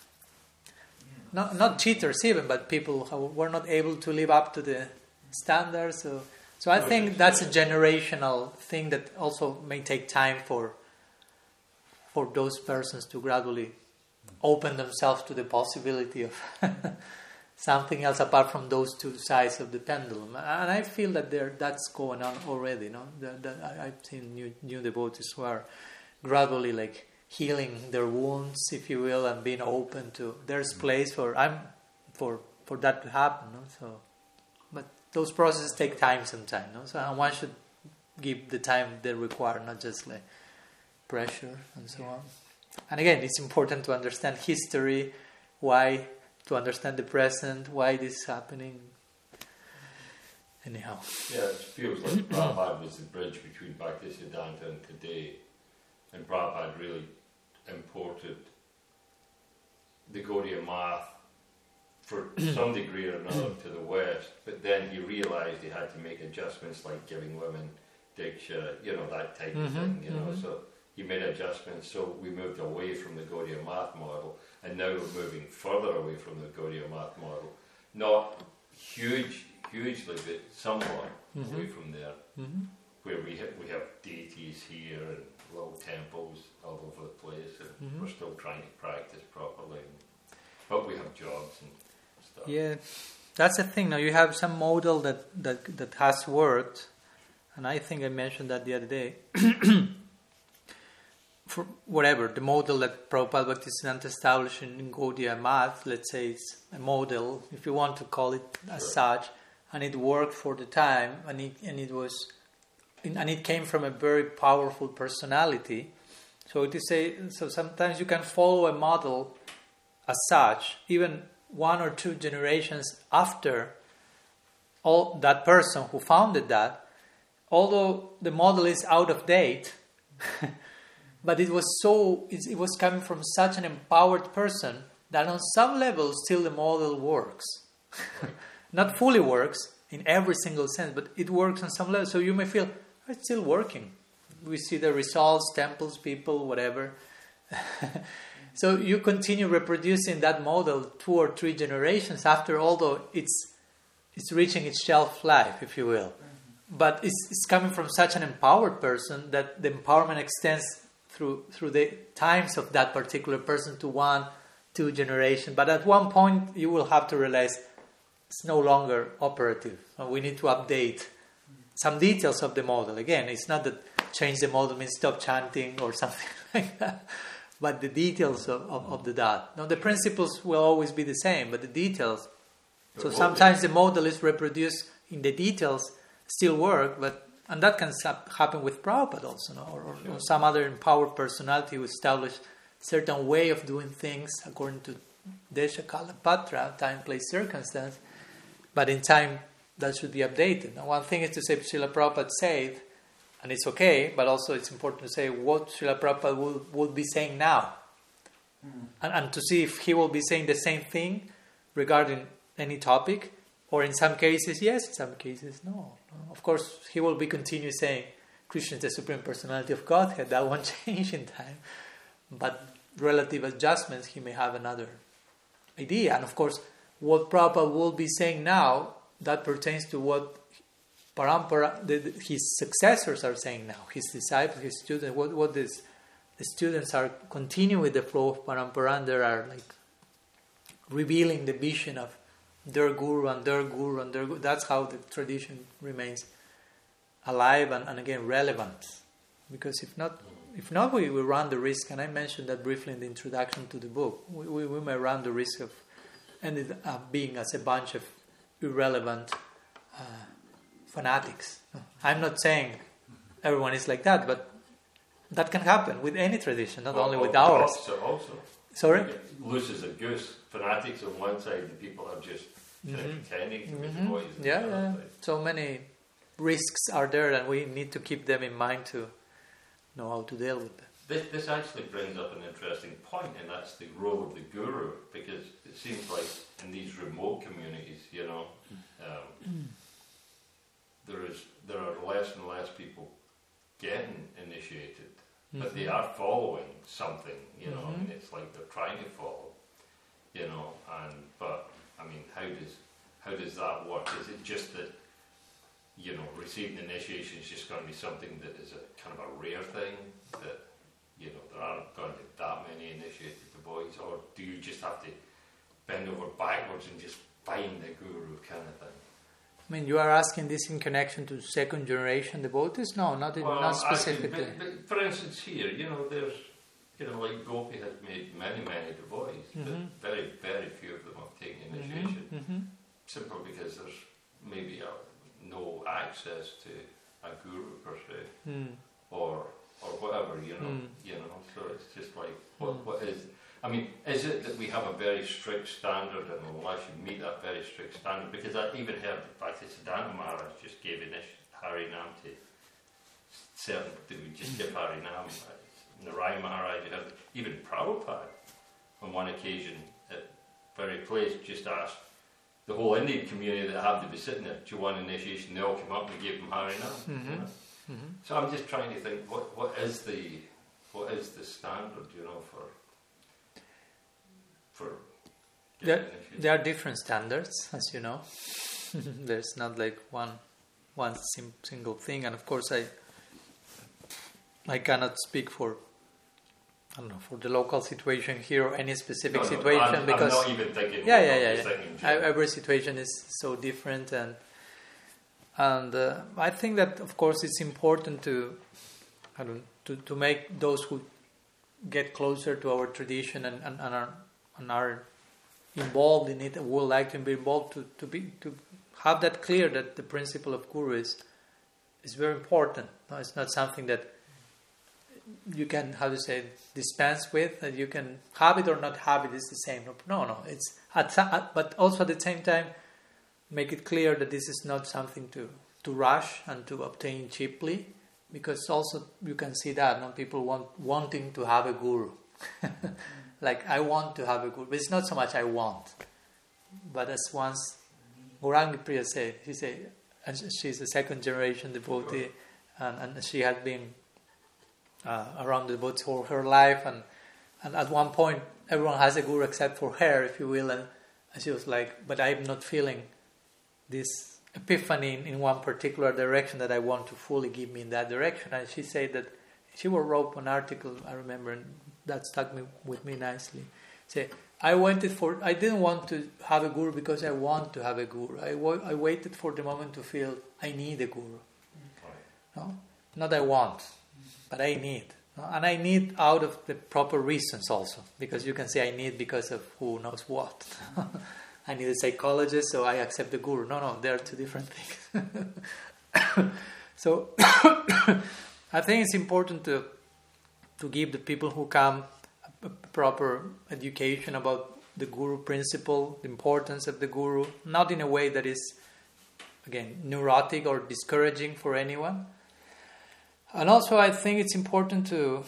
not cheaters even, but people who were not able to live up to the standards. So I think that's a generational thing that also may take time for those persons to gradually open themselves to the possibility of something else apart from those two sides of the pendulum. And I feel that that's going on already. No, I've seen new devotees who are gradually like healing their wounds, if you will, and being open to there's place for that to happen. No? So, but those processes take time sometimes. No? So one should give the time they require, not just like pressure and so on. And again, it's important to understand history, to understand the present, why this is happening. Anyhow. Yeah, it feels like Prabhupada was the bridge between Bhaktisiddhanta and today. And Prabhupada really imported the Gaudiya Math for some degree or another to the West, but then he realized he had to make adjustments like giving women Diksha, that type of thing, so he made adjustments, so we moved away from the Gaudiya Math model, and now we're moving further away from the Gaudiya Math model. Not hugely, but somewhat away from there, where we have deities here and little temples all over the place, and we're still trying to practice properly, but we have jobs and stuff. Yeah, that's the thing. Now you have some model that has worked, and I think I mentioned that the other day. For whatever, the model that Prabhupada Bhaktisiddhanta established in Gaudiya Math, let's say it's a model, if you want to call it as such, and it worked for the time, and it came from a very powerful personality. So sometimes you can follow a model as such, even 1 or 2 generations after all that person who founded that, although the model is out of date. But it was coming from such an empowered person that on some level still the model works. Not fully works in every single sense, but it works on some level. So you may feel, it's still working. We see the results, temples, people, whatever. So you continue reproducing that model 2 or 3 generations after, although it's reaching its shelf life, if you will. But it's coming from such an empowered person that the empowerment extends through the times of that particular person to 1, 2 generations. But at one point you will have to realize it's no longer operative. We need to update some details of the model. Again, it's not that change the model means stop chanting or something like that, but the details of the Dhat. Now the principles will always be the same, but the details. So sometimes the model is reproduced in the details, still work, and that can happen with Prabhupada also, or some other empowered personality who established a certain way of doing things according to Desha, Kala, Patra, time, place, circumstance, but in time that should be updated. Now one thing is to say Srila Prabhupada said, and it's okay, but also it's important to say what Srila Prabhupada would be saying now, and to see if he will be saying the same thing regarding any topic, or in some cases yes, in some cases no. Of course, he will be continue saying Krishna is the Supreme Personality of Godhead. That won't change in time. But relative adjustments, he may have another idea. And of course, what Prabhupada will be saying now, that pertains to what Parampara, his successors are saying now. His disciples, his students, what the students are continuing with the flow of Parampara, and they are like revealing the vision of their guru and their guru and their guru. That's how the tradition remains alive and again relevant. Because if not, we will run the risk, and I mentioned that briefly in the introduction to the book, we may run the risk of ending up being as a bunch of irrelevant fanatics. I'm not saying everyone is like that, but that can happen with any tradition, not only with ours. Also. Sorry? Loose as a goose. Fanatics on one side, and people are just pretending to be the boys. Yeah. So many risks are there, and we need to keep them in mind to know how to deal with them. This actually brings up an interesting point, and that's the role of the guru, because it seems like in these remote communities, there are less and less people getting initiated, but they are following something, I mean, it's like they're trying to follow, but I mean, how does that work? Is it just that, receiving initiation is just going to be something that is a kind of a rare thing, that, there aren't going to be that many initiated boys, or do you just have to bend over backwards and just find the guru kind of thing? I mean, you are asking this in connection to second generation devotees? No, not specifically. But for instance, here, there's, like Gopi has made many devotees, but very, very few of them have taken initiation, simply because there's maybe no access to a guru per se, or whatever, so it's just like, what is, I mean, is it that we have a very strict standard, and unless you meet that very strict standard, because I even heard, in fact, Siddhanta Maharaj just gave Harinam to certain, did we just give Harinam? Narayan Maharaj, even Prabhupada, on one occasion at very place, just asked the whole Indian community that happened to be sitting there, do you want initiation? They all came up and gave him Harinam. So I'm just trying to think, what is the standard, for there are different standards, as you know. There's not like one single thing, and of course I cannot speak for the local situation here or any specific situation, because I'm not even thinking. Every situation is so different, and I think that of course it's important to make those who get closer to our tradition and are involved in it, would like to be involved, to have that clear, that the principle of guru is very important. No, it's not something that you can, dispense with, that you can have it or not have it, it's the same. No, it's but also at the same time make it clear that this is not something to rush and to obtain cheaply, because also you can see that people wanting to have a guru. Like, I want to have a guru, but it's not so much I want, but as once Gauranga Priya said, and she's a second generation devotee, and she had been around the devotees for her life, and at one point everyone has a guru except for her, if you will, and she was like, but I'm not feeling this epiphany in one particular direction that I want to fully give me in that direction. And she said that she wrote an article, I remember, and that stuck with me nicely. Say, I didn't want to have a guru because I want to have a guru. I waited for the moment to feel I need a guru. No, not I want, but I need. No? And I need out of the proper reasons also, because you can say I need because of who knows what. I need a psychologist, so I accept the guru. No, they are two different things. So I think it's important to give the people who come a proper education about the guru principle, the importance of the guru, not in a way that is, again, neurotic or discouraging for anyone. And also I think it's important to,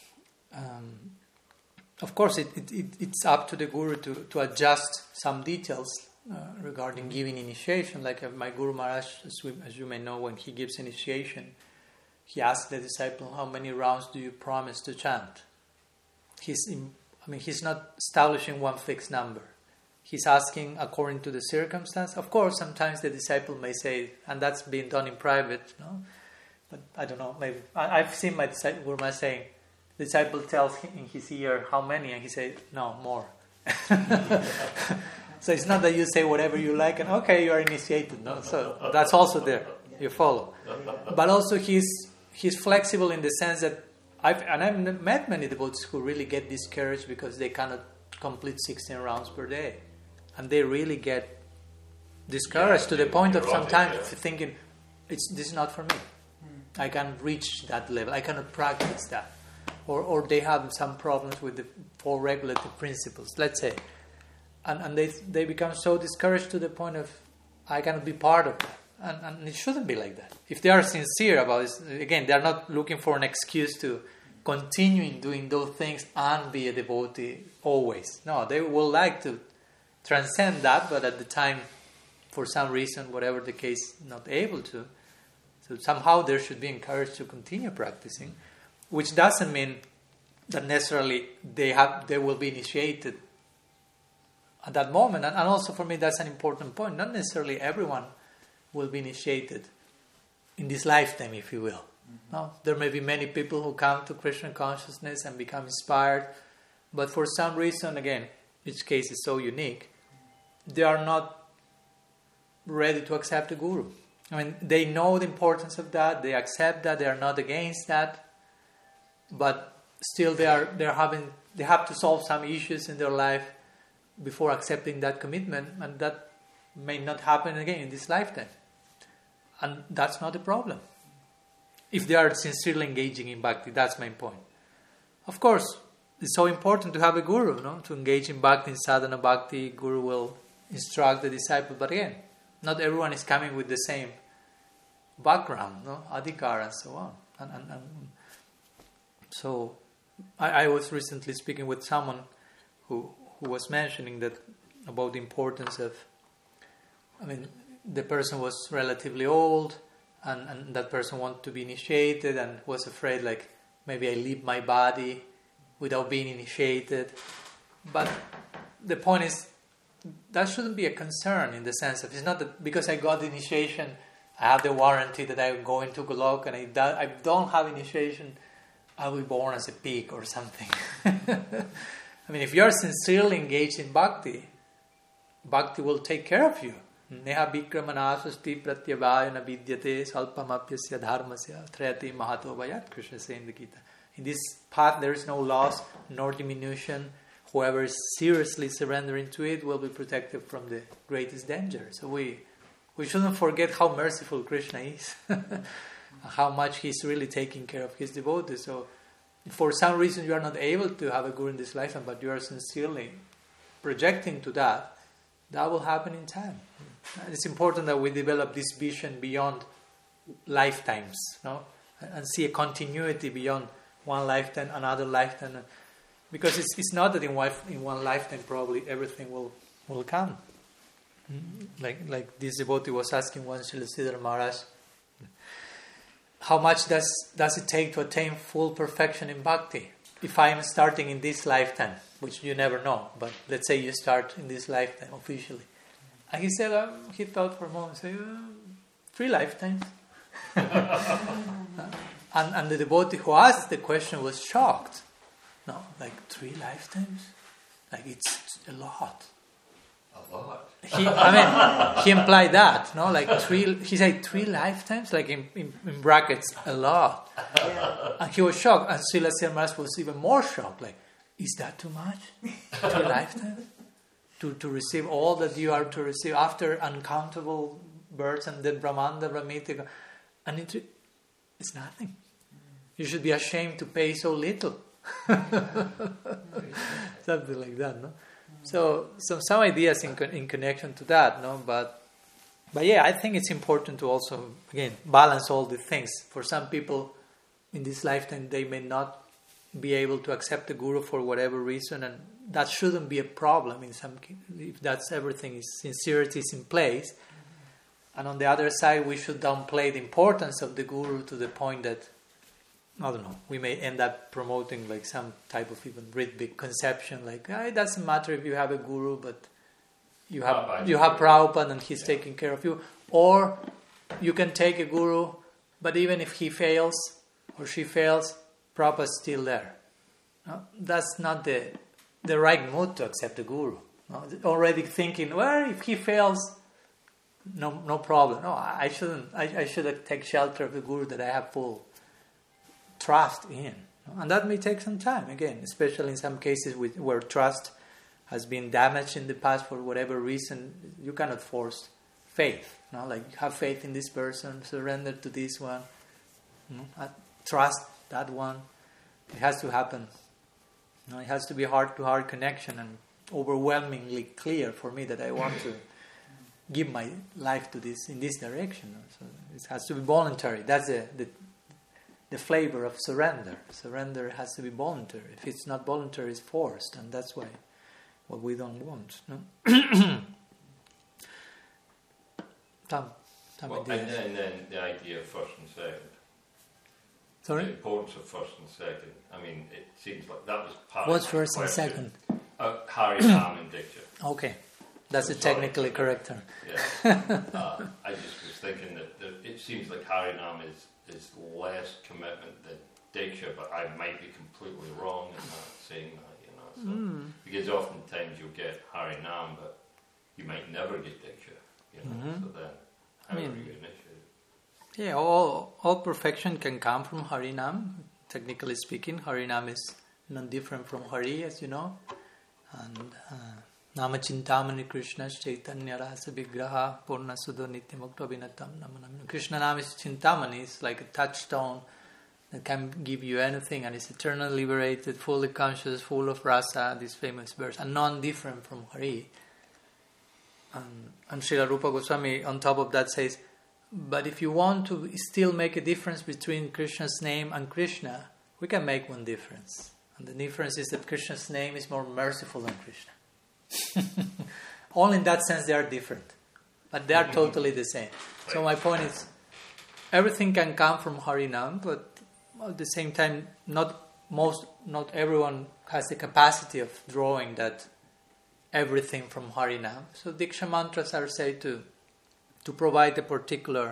of course, it's up to the guru to adjust some details regarding giving initiation. Like my Guru Maharaj, as you may know, when he gives initiation, he asks the disciple, how many rounds do you promise to chant? He's not establishing one fixed number. He's asking according to the circumstance. Of course, sometimes the disciple may say, and that's being done in private, no? But I don't know, maybe. I've seen my Guru Maharaj saying, the disciple tells him in his ear how many, and he says, no, more. So it's not that you say whatever you like and okay, you are initiated. No, so that's also there. You follow. But also he's flexible in the sense that I've met many devotees who really get discouraged because they cannot complete 16 rounds per day, and they really get discouraged to the point of sometimes thinking, this is not for me. I can't reach that level. I cannot practice that. Or they have some problems with the 4 regulative principles, let's say. And they become so discouraged to the point of, I cannot be part of that. And it shouldn't be like that. If they are sincere about it, again, they are not looking for an excuse to continue doing those things and be a devotee always. No, they will like to transcend that, but at the time, for some reason, whatever the case, not able to. So somehow they should be encouraged to continue practicing, which doesn't mean that necessarily they will be initiated at that moment. And also for me, that's an important point. Not necessarily everyone will be initiated in this lifetime, if you will. No, there may be many people who come to Krishna consciousness and become inspired, but for some reason, again, each case is so unique, they are not ready to accept a guru. I mean, they know the importance of that, they accept that, they are not against that, but still they have to solve some issues in their life before accepting that commitment, and that may not happen again in this lifetime. And that's not a problem. If they are sincerely engaging in bhakti, that's my point. Of course, it's so important to have a guru, no? To engage in bhakti, in sadhana bhakti, guru will instruct the disciple, but again, not everyone is coming with the same background, no? Adhikar and so on. And so I was recently speaking with someone who was mentioning that about the importance of, the person was relatively old, and that person wanted to be initiated and was afraid, like, maybe I leave my body without being initiated. But the point is, that shouldn't be a concern in the sense of, it's not that because I got the initiation, I have the warranty that I will go into Golok, and I don't have initiation, I will be born as a pig or something. If you are sincerely engaged in bhakti, bhakti will take care of you. Neha vikramanasasti pratyavayana vidyate salpamapyasya dharmasya trayati mahato vayat, Krishna says in the Gita. In this path there is no loss nor diminution. Whoever is seriously surrendering to it will be protected from the greatest danger. So we shouldn't forget how merciful Krishna is, how much He's really taking care of His devotees. So if for some reason you are not able to have a guru in this lifetime, but you are sincerely projecting to that will happen in time. And it's important that we develop this vision beyond lifetimes, no? And see a continuity beyond one lifetime, another lifetime, because it's not that in one lifetime probably everything will come. Like this devotee was asking once, Srila Sridhar Maharaj, how much does it take to attain full perfection in bhakti? If I am starting in this lifetime, which you never know, but let's say you start in this lifetime officially. And he said, he thought for a moment, say, 3 lifetimes. and the devotee who asked the question was shocked. No, like 3 lifetimes? Like it's a lot. A lot. He implied that, no? Like 3, he said 3 lifetimes, like in brackets, a lot. Yeah. And he was shocked. And Srila Sridhar Maharaj was even more shocked. Like, is that too much? 3 lifetimes? To receive all that you are to receive after uncountable births and then Brahmanda, Brahmita. And it's nothing. You should be ashamed to pay so little. Something like that, no? So some ideas in connection to that, no? But yeah, I think it's important to also, again, balance all the things. For some people in this lifetime, they may not be able to accept the guru for whatever reason, and that shouldn't be a problem in some case, if that's everything is sincerity is in place. And on the other side, we should downplay the importance of the guru to the point that, I don't know, we may end up promoting like some type of even Ritvic conception, like it doesn't matter if you have a guru, but you have Prabhupada and he's taking care of you. Or you can take a guru, but even if he fails or she fails, Prabhupada's still there. No? That's not the right mood to accept a guru. No? Already thinking, well, if he fails, no problem. No, I shouldn't. I should take shelter of the guru that I have full trust in. And that may take some time, again, especially in some cases where trust has been damaged in the past for whatever reason. You cannot force faith. Like have faith in this person, surrender to this one, trust that one. It has to happen. It has to be heart-to-heart connection and overwhelmingly clear for me that I want to give my life to this in this direction. So it has to be voluntary. That's the flavor of surrender. Surrender has to be voluntary. If it's not voluntary, it's forced, and that's what we don't want. No? And then the idea of first and second. Sorry? The importance of first and second. I mean, it seems like that was part What's of first the and question. second? Harinam and Diksha. Okay. That's a technically correct term. Yeah. I just was thinking that it seems like Harinam is less commitment than Diksha, but I might be completely wrong in that, saying that, So, because oftentimes you'll get Harinam, but you might never get Diksha, So then, how do you initiate? Yeah, all perfection can come from Harinam. Technically speaking, Harinam is not different from Hari, as you know. And Nama Chintamani Krishna Chaitanya Rasa Vigraha Purna Sudha Nityamukta Vinatam Namanam. Krishna Nam is Chintamani, it's like a touchstone that can give you anything, and it's eternally liberated, fully conscious, full of rasa, this famous verse, and non-different from Hari. And Srila Rupa Goswami on top of that says, but if you want to still make a difference between Krishna's name and Krishna, we can make one difference. And the difference is that Krishna's name is more merciful than Krishna. Only in that sense they are different. But they are totally the same. So my point is, everything can come from Harinam, but at the same time, not everyone has the capacity of drawing that everything from Harinam. So Diksha mantras are said to provide a particular,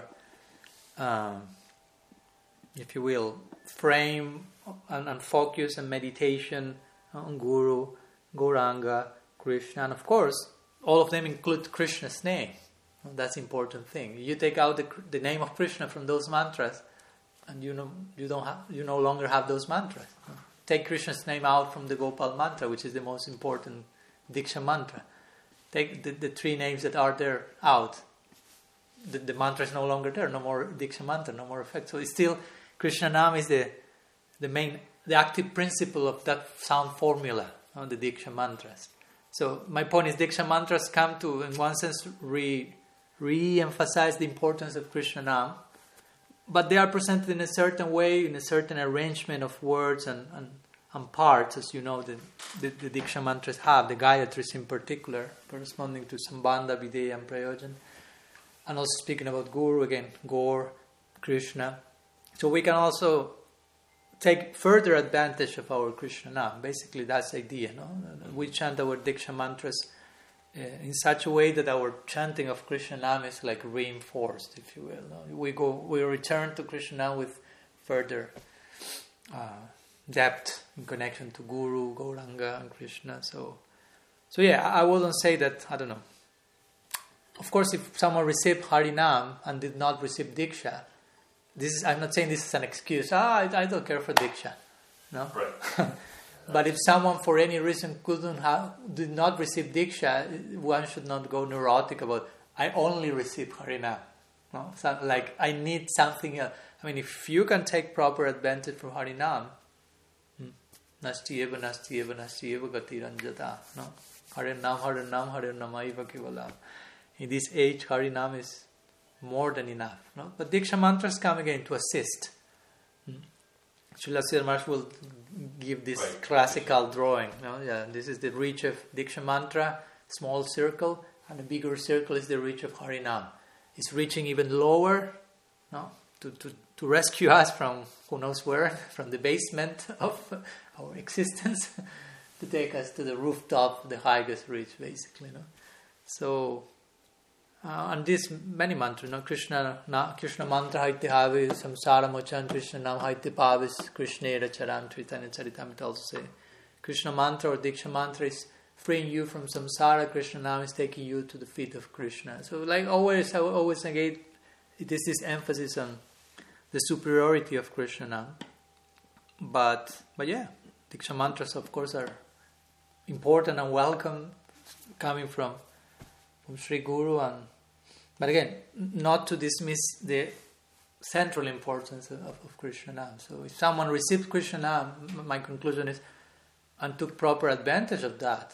if you will, frame and focus and meditation on Guru, Gauranga, Krishna, and of course, all of them include Krishna's name. That's the important thing. You take out the name of Krishna from those mantras, and you no longer have those mantras. Take Krishna's name out from the Gopal mantra, which is the most important Diksha mantra. Take the three names that are there out. The mantra is no longer there, no more Diksha mantra, no more effect. So it's still, Krishna Nam is the active principle of that sound formula, the Diksha mantras. So my point is, Diksha mantras come to, in one sense, re-emphasize the importance of Krishna Nam, but they are presented in a certain way, in a certain arrangement of words and parts, as you know, the Diksha mantras have, the Gayatris in particular, corresponding to Sambandha, Videya, and Prayojan. And also speaking about Guru, again, Gaur, Krishna. So we can also take further advantage of our Krishna Nam. Basically, that's the idea. No? We chant our Diksha mantras in such a way that our chanting of Krishna Nam is like reinforced, if you will. No? We return to Krishna Nam with further depth in connection to Guru, Gauranga, and Krishna. So yeah, I wouldn't say that, I don't know. Of course, if someone received Harinam and did not receive Diksha, I'm not saying this is an excuse. I don't care for Diksha. No? Right. But if someone for any reason did not receive Diksha, one should not go neurotic about, I only receive Harinam. No? So, like, I need something else. I mean, if you can take proper advantage from Harinam, Nastiyeva, Nastiyeva, Nastiyeva Gatiranjata. No? Harinam, Harinam, Harinamaiva Kivalam. In this age, Harinam is more than enough. No? But Diksha mantras come again to assist. Srila Sridhar Maharaj will give this classical drawing. No? Yeah, this is the reach of Diksha mantra, small circle, and the bigger circle is the reach of Harinam. It's reaching even lower, no? to rescue us from who knows where, from the basement of our existence, to take us to the rooftop, the highest reach, basically. No? So, and these many mantras, no? Krishna mantra haite havi, samsara mochan, Krishna nam haite pavis, Krishna era charan, Chaitanya Charitamrita also say. Krishna mantra or Diksha mantra is freeing you from samsara, Krishna nam is taking you to the feet of Krishna. So like always again, it is this emphasis on the superiority of Krishna nam. But yeah, Diksha mantras of course are important and welcome, coming from Sri Guru, and But again, not to dismiss the central importance of Krishna Nam. So if someone received Krishna Nam, my conclusion is, and took proper advantage of that,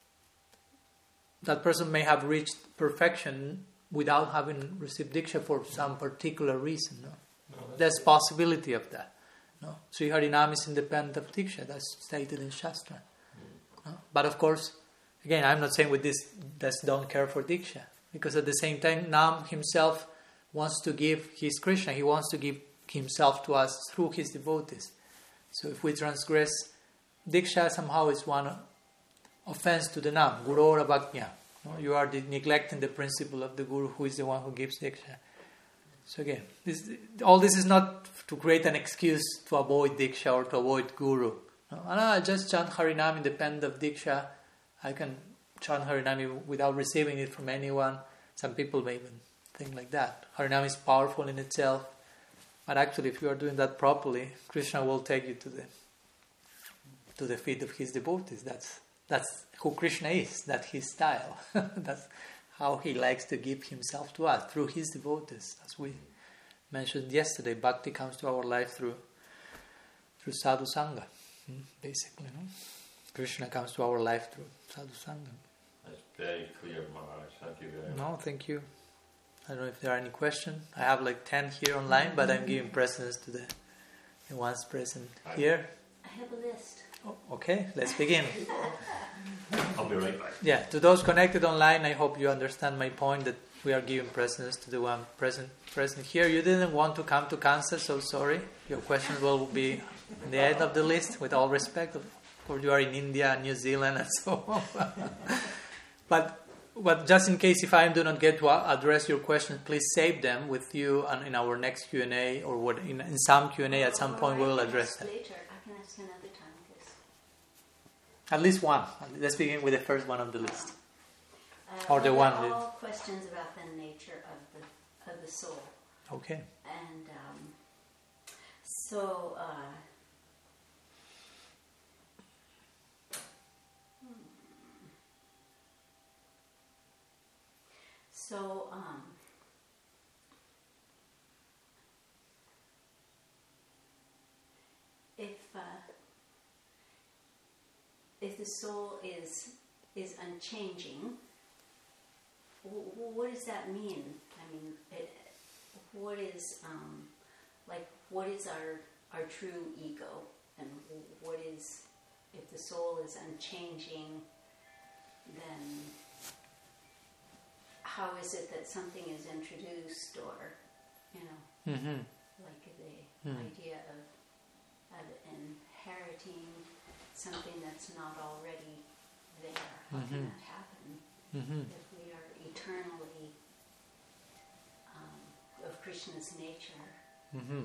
that person may have reached perfection without having received Diksha for some particular reason. No? There's possibility of that. No? Sri Harinam is independent of Diksha, that's stated in Shastra. No? But of course, again, I'm not saying with this that's don't care for Diksha, because at the same time, Nam himself wants to give his Krishna, he wants to give himself to us through his devotees. So if we transgress Diksha, somehow is one offense to the Nam, Guru or Abhakya. No? You are neglecting the principle of the Guru, who is the one who gives Diksha. So again, all this is not to create an excuse to avoid Diksha or to avoid Guru. No, I just chant Harinam independent of Diksha. I can chant Harinam without receiving it from anyone. Some people may even think like that. Harinam is powerful in itself. But actually, if you are doing that properly, Krishna will take you to the feet of his devotees. That's who Krishna is. That's his style. That's how he likes to give himself to us, through his devotees. As we mentioned yesterday, bhakti comes to our life through sadhu sangha, basically. No? Krishna comes to our life through sadhu sangha. That's very clear, Maharaj. Thank you very much. No, thank you. I don't know if there are any questions. I have like 10 here online, but I'm giving precedence to the ones present here. I have a list. Oh, okay, let's begin. I'll be right back. Yeah, to those connected online, I hope you understand my point that we are giving precedence to the one present here. You didn't want to come to Kansas, so sorry. Your questions will be in the end of the list, with all respect. Of course, you are in India, New Zealand, and so on. But just in case if I do not get to address your questions, please save them with you, and in our next Q&A, or in some Q&A at some point we will address them. Later, I can ask another time, please. At least one. Let's begin with the first one on the list. Or the one all questions about the nature of the soul. Okay. And if the soul is unchanging, what does that mean? I mean, what is our true ego, and what is, if the soul is unchanging, then how is it that something is introduced, or like the idea of inheriting something that's not already there? How can that happen if we are eternally of Krishna's nature?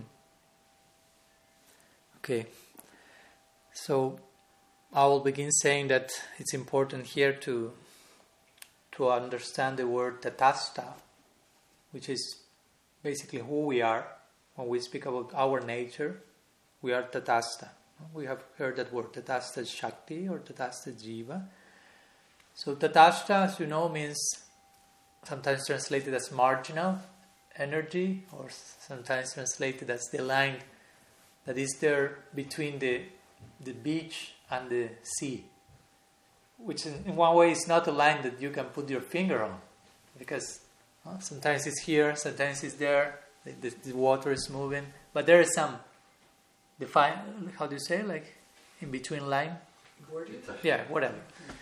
Okay, so I will begin saying that it's important here to understand the word tatastha, which is basically who we are. When we speak about our nature, we are tatastha. We have heard that word, tatastha is Shakti or tatastha is Jiva. So tatastha, as you know, means sometimes translated as marginal energy, or sometimes translated as the line that is there between the beach and the sea, which in one way is not a line that you can put your finger on, because sometimes it's here, sometimes it's there, the water is moving, but there is some define, how do you say, like in between line? Yeah, whatever.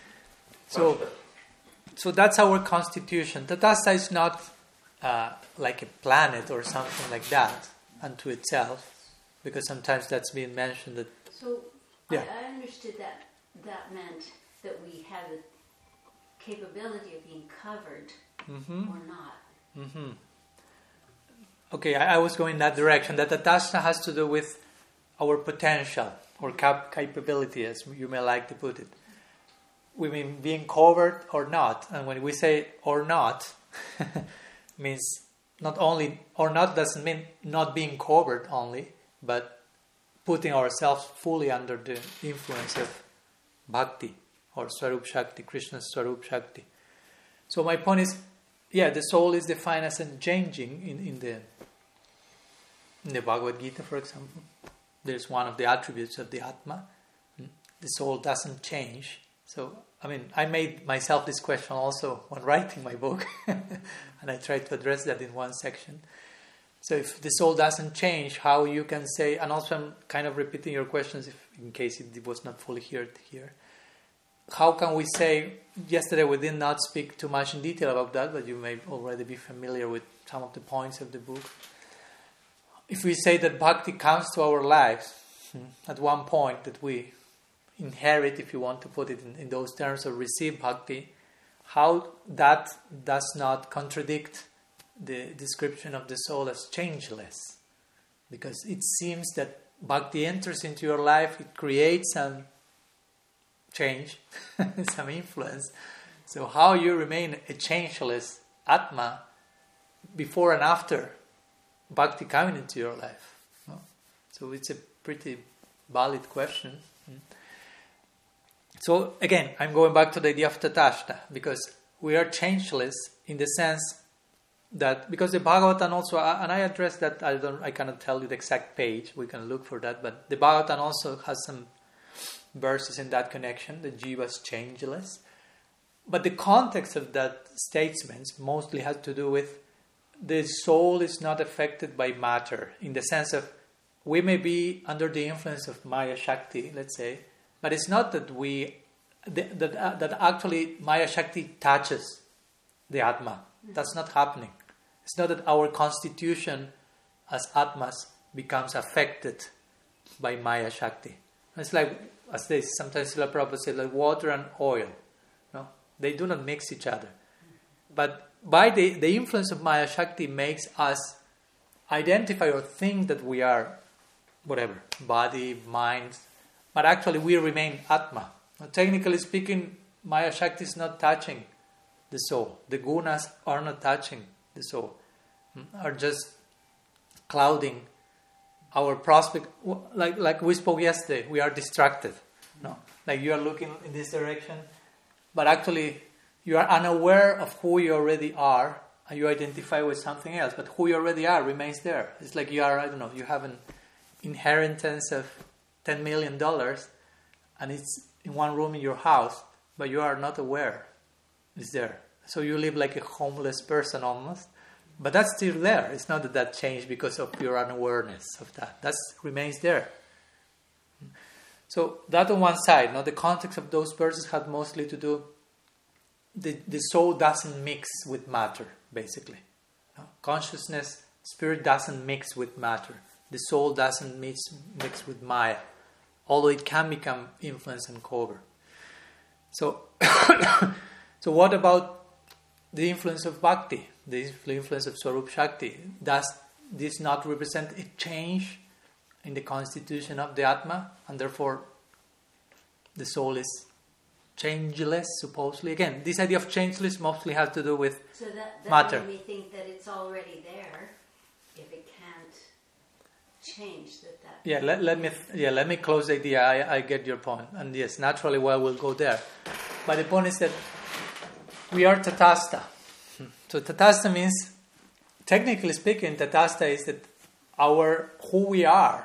So that's our constitution. Tatastha is not like a planet or something like that unto itself, because sometimes that's been mentioned that. So yeah. I understood that meant that we have the capability of being covered or not. Okay, I was going that direction. That tatastha has to do with our potential or capability, as you may like to put it. We mean being covered or not. And when we say or not, means not only, or not doesn't mean not being covered only, but putting ourselves fully under the influence of bhakti or Swarup Shakti, Krishna's Swarup Shakti. So my point is, the soul is defined as unchanging in the Bhagavad Gita, for example. There's one of the attributes of the Atma. The soul doesn't change. So, I made myself this question also when writing my book, and I tried to address that in one section. So if the soul doesn't change, how you can say, and also I'm kind of repeating your questions in case it was not fully heard here. How can we say, yesterday we did not speak too much in detail about that, but you may already be familiar with some of the points of the book. If we say that bhakti comes to our lives at one point, that we inherit, if you want to put it in those terms, or receive bhakti, how that does not contradict the description of the soul as changeless. Because it seems that bhakti enters into your life, it creates some change, some influence. So how you remain a changeless Atma before and after bhakti coming into your life? No? So it's a pretty valid question. So again, I'm going back to the idea of Tatastha, because we are changeless in the sense that, because the Bhagavatam also, and I addressed that, I cannot tell you the exact page, we can look for that, but the Bhagavatam also has some verses in that connection, the jiva is changeless. But the context of that statement mostly has to do with the soul is not affected by matter, in the sense of we may be under the influence of Maya Shakti, let's say, but it's not that that actually Maya Shakti touches the Atma. That's not happening. It's not that our constitution as Atmas becomes affected by Maya Shakti. It's like, as they sometimes Srila Prabhupada say, like water and oil. No? They do not mix each other. But by the influence of Maya Shakti makes us identify or think that we are whatever, body, mind, but actually we remain Atma. Now, technically speaking, Maya Shakti is not touching the soul. The gunas are not touching the soul, are just clouding our prospect. Like we spoke yesterday, we are distracted. No, like you are looking in this direction, but actually you are unaware of who you already are, and you identify with something else. But who you already are remains there. It's like you are, you have an inheritance of $10 million, and it's in one room in your house, but you are not aware it's there. So you live like a homeless person almost, but that's still there. It's not that changed because of your unawareness of that. That remains there. So that on one side, the context of those verses had mostly to do, the soul doesn't mix with matter, basically. Consciousness, spirit doesn't mix with matter. The soul doesn't mix with Maya, although it can become influence and cover. So, so what about the influence of Bhakti, the influence of Swarup Shakti? Does this not represent a change in the constitution of the Atma, and therefore the soul is changeless, supposedly? Again, this idea of changeless mostly has to do with matter. That made me think that it's already there, if it can't change that. Yeah, let me close the idea. I get your point, and yes, naturally, we'll go there. But the point is that we are Tatastha. So Tatastha means, technically speaking, Tatastha is that who we are,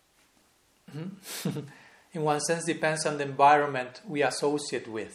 in one sense, depends on the environment we associate with.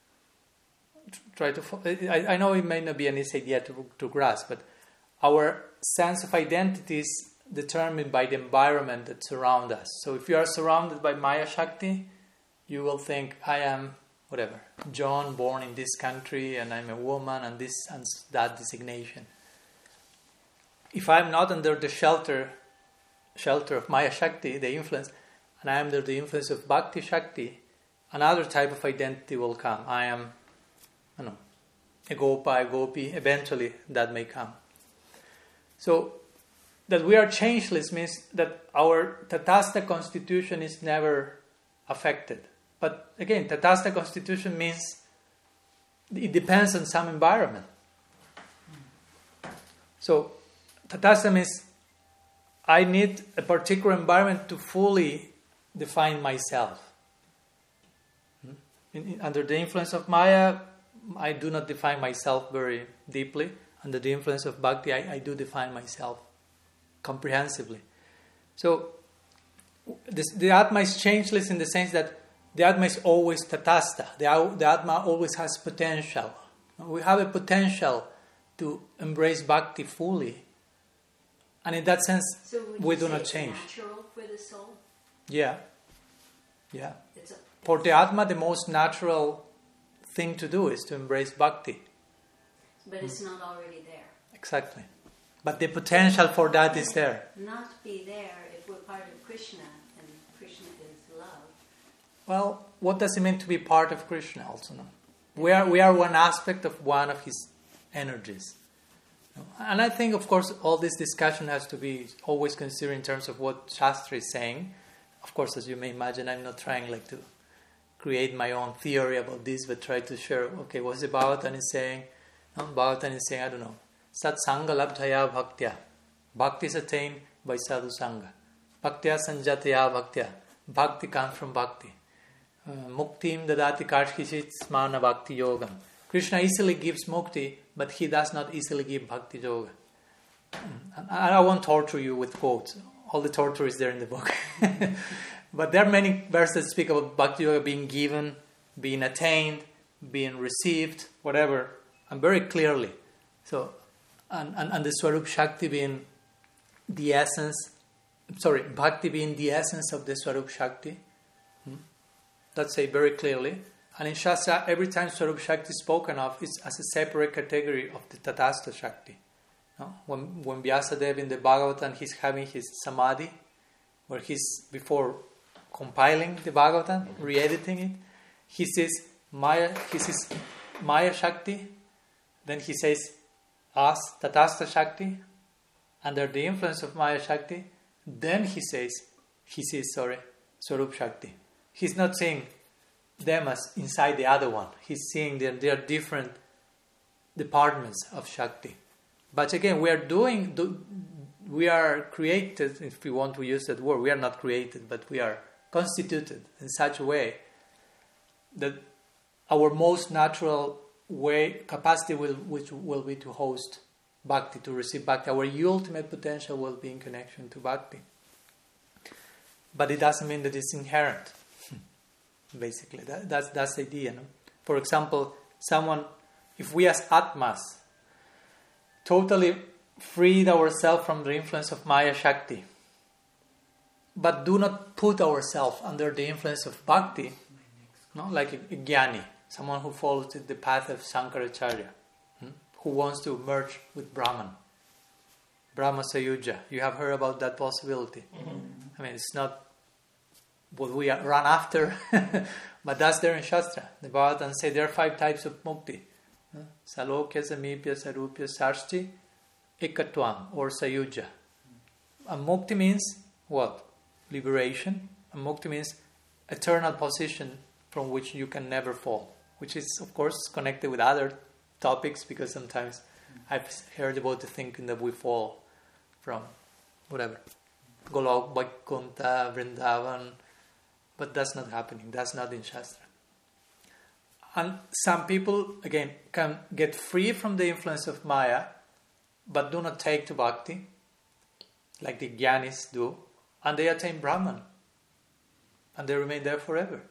I know it may not be an easy idea to grasp, but our sense of identity is determined by the environment that surrounds us. So if you are surrounded by Maya Shakti, you will think, I am, whatever, John, born in this country, and I'm a woman, and this and that designation. If I'm not under the shelter of Maya Shakti, the influence, and I am under the influence of Bhakti Shakti, another type of identity will come. I am, a Gopa, a Gopi. Eventually, that may come. So, that we are changeless means that our Tatastha constitution is never affected. But again, Tatastha constitution means it depends on some environment. So, Tatastha means I need a particular environment to fully define myself. Under the influence of Maya, I do not define myself very deeply. Under the influence of bhakti, I do define myself comprehensively. So, the Atma is changeless in the sense that the Atma is always tatastha. The Atma always has potential. We have a potential to embrace bhakti fully. And in that sense, we do not change. It's natural for the soul? Yeah. For the Atma, the most natural thing to do is to embrace bhakti. But it's not already there. Exactly. But the potential for that is there. Not be there if we're part of Krishna, and Krishna is love. Well, what does it mean to be part of Krishna also? No? We are one aspect of one of his energies. And I think, of course, all this discussion has to be always considered in terms of what Shastra is saying. Of course, as you may imagine, I'm not trying to create my own theory about this, but try to share, okay, what's the Bhagavatam is saying? Bhagavatam is saying, I don't know, Sat Sangha Labdhaya Bhaktya. Bhakti is attained by Sadhu Sangha. Bhaktya Sanjataya Bhaktya. Bhakti comes from Bhakti. Muktim Dadati Karshkishit Smana Bhakti Yogam. Krishna easily gives mukti, but he does not easily give bhakti yoga. And I won't torture you with quotes. All the torture is there in the book. But there are many verses that speak about bhakti yoga being given, being attained, being received, whatever, and very clearly. So, and the Swarup Shakti being the essence, bhakti being the essence of the Swarup Shakti. That's say very clearly. And in Shastra, every time Swarup Shakti is spoken of, it's as a separate category of the Tatastha Shakti. No? When Vyasadeva in the Bhagavatam, he's having his samadhi, where he's, before compiling the Bhagavatam, re-editing it, he says Maya Shakti, then he says Tatastha Shakti, under the influence of Maya Shakti, then he says Swarup Shakti. He's not saying them as inside the other one. He's seeing that there are different departments of Shakti. But again, we are created, if we want to use that word, we are not created, but we are constituted in such a way that our most natural capacity which will be to host bhakti, to receive bhakti. Our ultimate potential will be in connection to bhakti. But it doesn't mean that it's inherent. Basically, that's the idea. No? For example, if we as Atmas totally freed ourselves from the influence of Maya Shakti, but do not put ourselves under the influence of Bhakti, no? Like a Jnani, someone who follows the path of Shankaracharya, who wants to merge with Brahman, Brahma Sayuja. You have heard about that possibility. I mean, it's not what we run after, but that's there in Shastra. The Bhagavatam say there are 5 types of mukti. Salokya, Samipya, Sarupya, Sarshti, Ekatvam, or Sayuja. And mukti means what? Liberation. And mukti means eternal position from which you can never fall, which is, of course, connected with other topics, because sometimes I've heard about the thinking that we fall from whatever, Golok, Vaikuntha, Vrindavan, but that's not happening. That's not in Shastra. And some people, again, can get free from the influence of Maya, but do not take to Bhakti, like the Jnanis do, and they attain Brahman, and they remain there forever.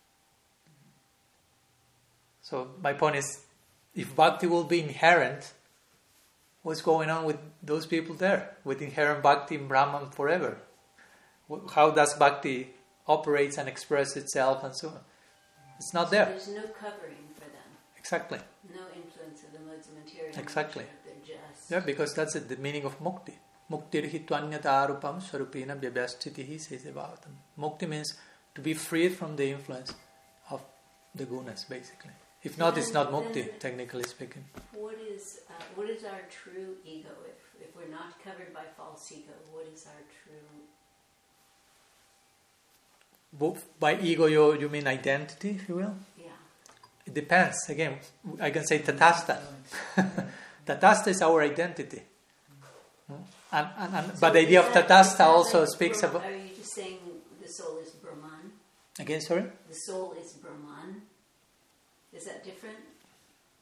So my point is, if Bhakti will be inherent, what's going on with those people there, with inherent Bhakti in Brahman forever? How does Bhakti operates and expresses itself and so on? It's not there. There's no covering for them. Exactly. No influence of the modes of material. Exactly. They're just... Yeah, because that's the meaning of mukti. Muktirhi tvanyata swarupena vyabhyastitihi, says the Bhagavatam. Mukti means to be freed from the influence of the gunas, basically. If not, it's not mukti, technically speaking. What is our true ego? If we're not covered by false ego, what is our true... By ego, you mean identity, if you will? Yeah. It depends. Again, I can say tatastha. Tatastha is our identity. But the idea of tatastha also speaks about... Are you just saying the soul is Brahman? Again, sorry? The soul is Brahman. Is that different?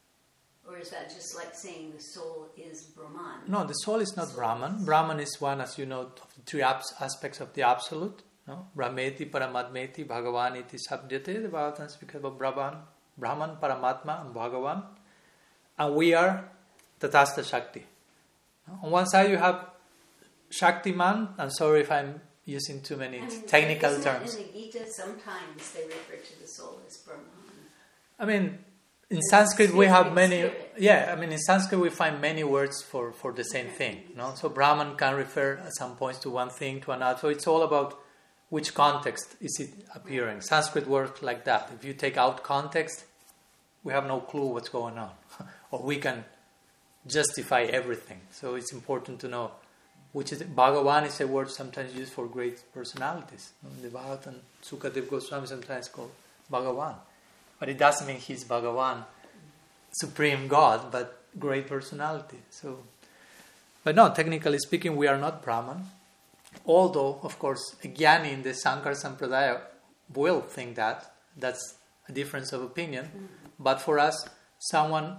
Or is that just like saying the soul is Brahman? No, the soul is not Brahman. Brahman is one, as you know, of the three aspects of the Absolute. No? Brahmeti, Paramatmeti, Bhagavan iti sabdyate. The Bhagavatam speaks about Brahman, Paramatma, and Bhagavan. And we are Tatastha Shakti. On one side you have Shaktiman. I'm sorry if I'm using too many technical terms. In the Gita, sometimes they refer to the soul as Brahman. I mean, in Sanskrit we have many. Yeah, I mean, in Sanskrit we find many words for the same thing. No, so Brahman can refer at some points to one thing, to another. So it's all about which context is it appearing. Sanskrit works like that. If you take out context, we have no clue what's going on, or we can justify everything. So it's important to know which is Bhagavan is a word sometimes used for great personalities. In the Bhagavatam, Sukadeva Goswami sometimes called Bhagavan. But it doesn't mean he's Bhagavan, supreme God, but great personality. So, but no, technically speaking, we are not Brahman. Although, of course, a Jnani in the Sankara Sampradaya will think that. That's a difference of opinion. But for us, someone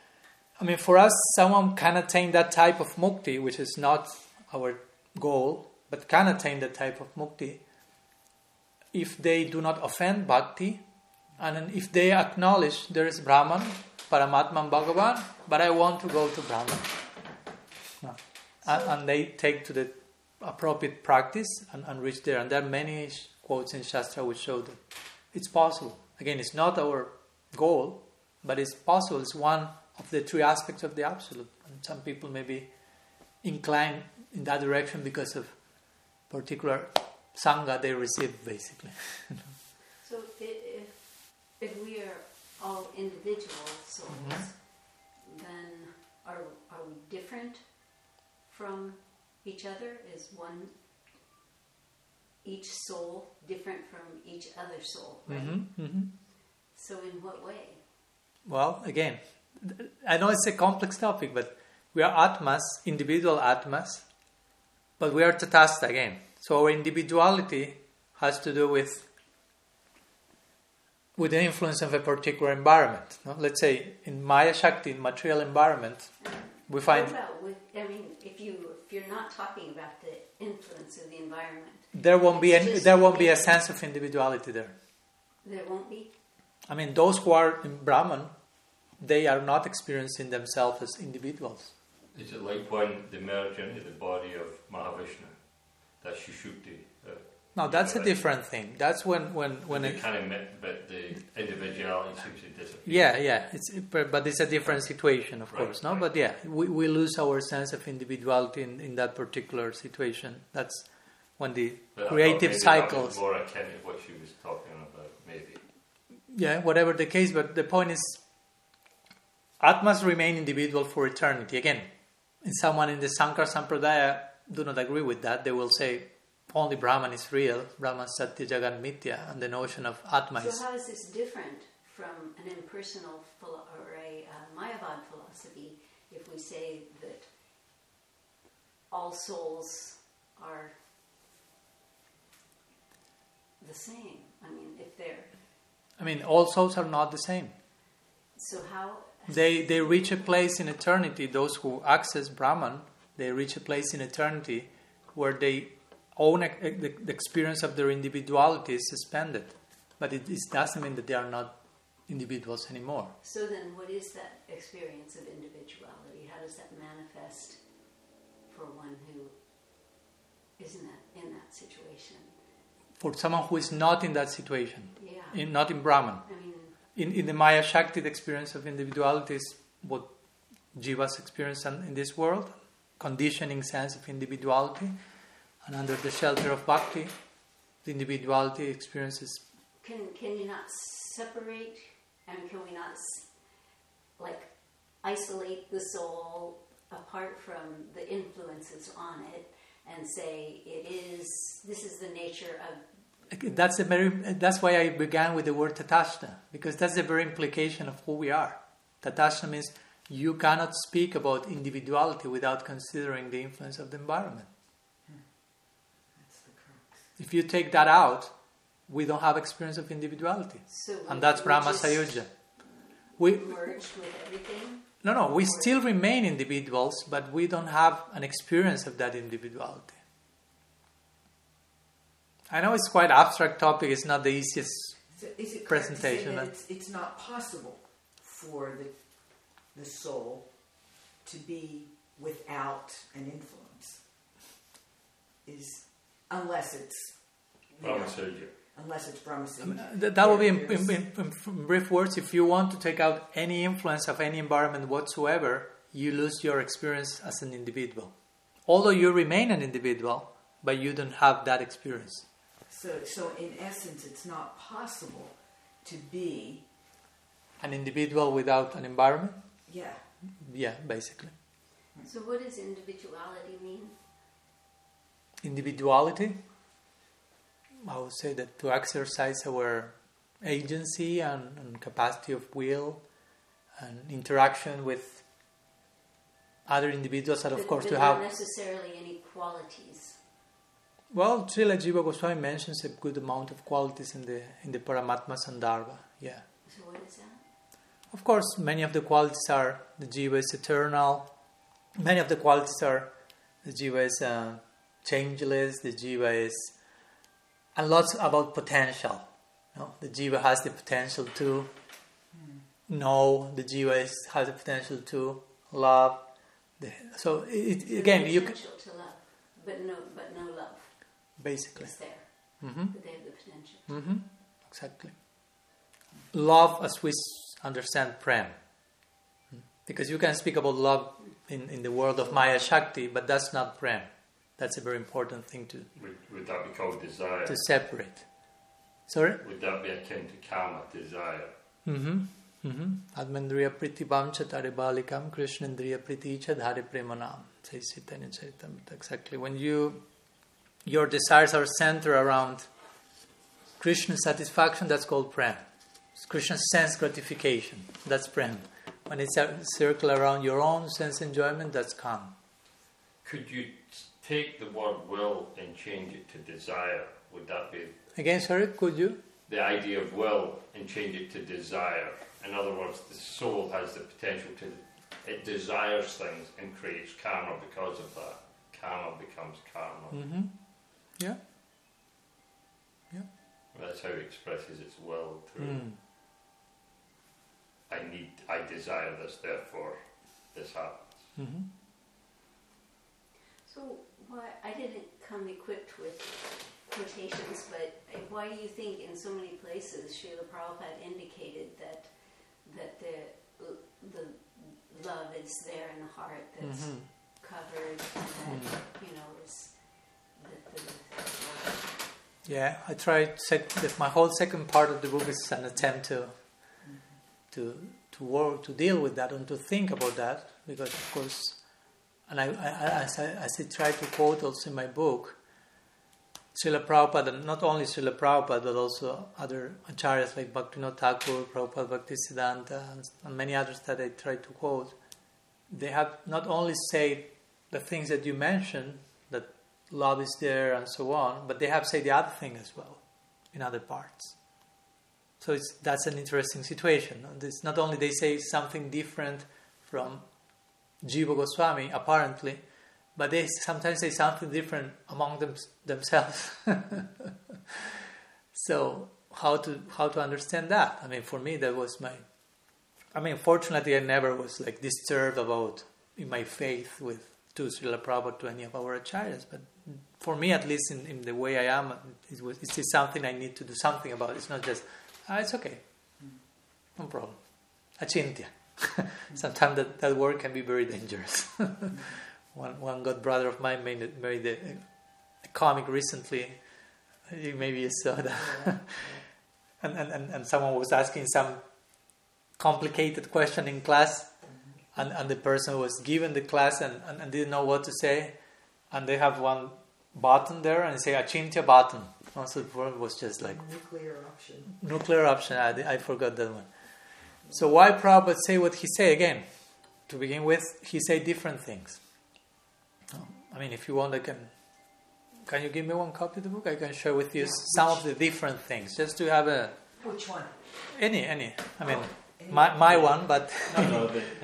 can attain that type of mukti, which is not our goal, but can attain that type of mukti if they do not offend bhakti, and if they acknowledge there is Brahman, Paramatma, and Bhagavan, but I want to go to Brahman. No. And they take to the appropriate practice and reach there. And there are many quotes in Shastra which show that it's possible. Again, it's not our goal, but it's possible. It's one of the three aspects of the Absolute. And some people may be inclined in that direction because of particular sangha they receive, basically. So if we are all individual souls, then are we different from each other? Is each soul different from each other soul, right? So in what way? Well, again, I know it's a complex topic, but we are Atmas, individual Atmas, but we are Tatastha again. So our individuality has to do with the influence of a particular environment. No? Let's say in Maya Shakti, in material environment, we find... if you're not talking about the influence of the environment, there won't be a sense of individuality there. There won't be? I mean, those who are in Brahman, they are not experiencing themselves as individuals. Is it like when they merge into the body of Mahavishnu? That's Sushupti. No, that's a different thing. That's when they kind of met, but the individuality seems to disappear. Yeah. But it's a different situation, of course, no? Right. But yeah, we lose our sense of individuality in that particular situation. That's when the creative cycles. That was more akin to what she was talking about, maybe. Yeah, whatever the case, but the point is, Atmas remain individual for eternity. Again, someone in the Sankara Sampradaya do not agree with that. They will say only Brahman is real, Brahman Satya Jagan Mithya, and the notion of Atma is... So how is this different from an impersonal or a Mayavad philosophy if we say that all souls are the same? All souls are not the same. So how... They reach a place in eternity, those who access Brahman, they reach a place in eternity where they own the experience of their individuality is suspended. But it doesn't mean that they are not individuals anymore. So then what is that experience of individuality? How does that manifest for one who is in that situation? For someone who is not in that situation, not in Brahman. In the Maya Shakti, the experience of individuality is what jivas experience in this world, conditioning sense of individuality, and under the shelter of bhakti, the individuality experiences. Can you not separate, and can we not isolate the soul apart from the influences on it and say this is the nature of... That's why I began with the word Tatastha, because that's the very implication of who we are. Tatastha means you cannot speak about individuality without considering the influence of the environment. That's the crux. If you take that out, we don't have experience of individuality. So and that's Brahma Sayuja. We merged with everything? No, we still remain individuals, but we don't have an experience of that individuality. I know it's quite abstract topic, it's not the easiest is it presentation. To say that it's not possible for the soul to be without an influence, unless it's Brahmacharya. Unless it's Brahmacharya. That would be, in brief words, if you want to take out any influence of any environment whatsoever, you lose your experience as an individual. Although you remain an individual, but you don't have that experience. So in essence, it's not possible to be an individual without an environment? Yeah. Yeah, basically. So what does individuality mean? Individuality? I would say that to exercise our agency and capacity of will and interaction with other individuals, and of course to have... not necessarily any qualities. Well, Srila Jiva Goswami mentions a good amount of qualities in the Paramatma Sandarbha. Yeah. So what is that? Of course, many of the qualities are the Jiva is eternal. Many of the qualities are the Jiva is changeless. The Jiva is, and lots about potential. No? The Jiva has the potential to know. The Jiva has the potential to love. So again, you potential to love, but no love. Basically, it's there. Mm-hmm. But they have the potential. Mm-hmm. Exactly. Love, as we understand Prem, because you can speak about love in the world of Maya Shakti, but that's not Prem. That's a very important thing to. Would that be called desire? To separate. Sorry? Would that be akin to kama, desire? Admendriya priti vamcha tare balikam krishnendriya priti cha dhare premanam. Says Chaitanya Charitamrita. Exactly. When your desires are centered around Krishna's satisfaction, that's called Prem. Krishna's sense gratification, that's Prem. When it's a circle around your own sense enjoyment, that's Kam. Could you take the word will and change it to desire? Would that be... Again, sorry, could you? The idea of will and change it to desire. In other words, the soul has the potential to... It desires things and creates karma because of that. Karma becomes karma. Mm-hmm. Yeah. Yeah. That's how it expresses its will through... I desire this, therefore this happens. Mm-hmm. So why I didn't come equipped with quotations, but why do you think in so many places Srila Prabhupada indicated that the love is there in the heart that's covered and that is Yeah, I tried. My whole second part of the book is an attempt to work, to deal with that and to think about that, because of course, and as I try to quote also in my book, Srila Prabhupada, and not only Srila Prabhupada, but also other acharyas like Bhaktivinoda Thakur, Prabhupada Bhaktisiddhanta, and many others that I try to quote, they have not only said the things that you mentioned, that love is there and so on, but they have said the other thing as well in other parts. So that's an interesting situation. It's not only they say something different from Jiva Goswami, apparently, but they sometimes say something different among themselves. So how to understand that? I mean, for me, that was fortunately, I never was like disturbed about in my faith to Srila Prabhupada, to any of our acharyas. But for me, at least in the way I am, it's something I need to do something about. It's not just, it's okay, no problem. Achintya. Sometimes that word can be very dangerous. One good brother of mine made a comic recently. Maybe you saw that. and someone was asking some complicated question in class, and the person was given the class and didn't know what to say, and they have one button there and say Achintya button. Also, the word was just like nuclear option. I forgot that one. So why Prabhupada say what he say again? To begin with, he say different things. I mean, if you want, can you give me one copy of the book? I can share with you some of the different things, just to have a... Which one? Any. I mean, my one, but... No,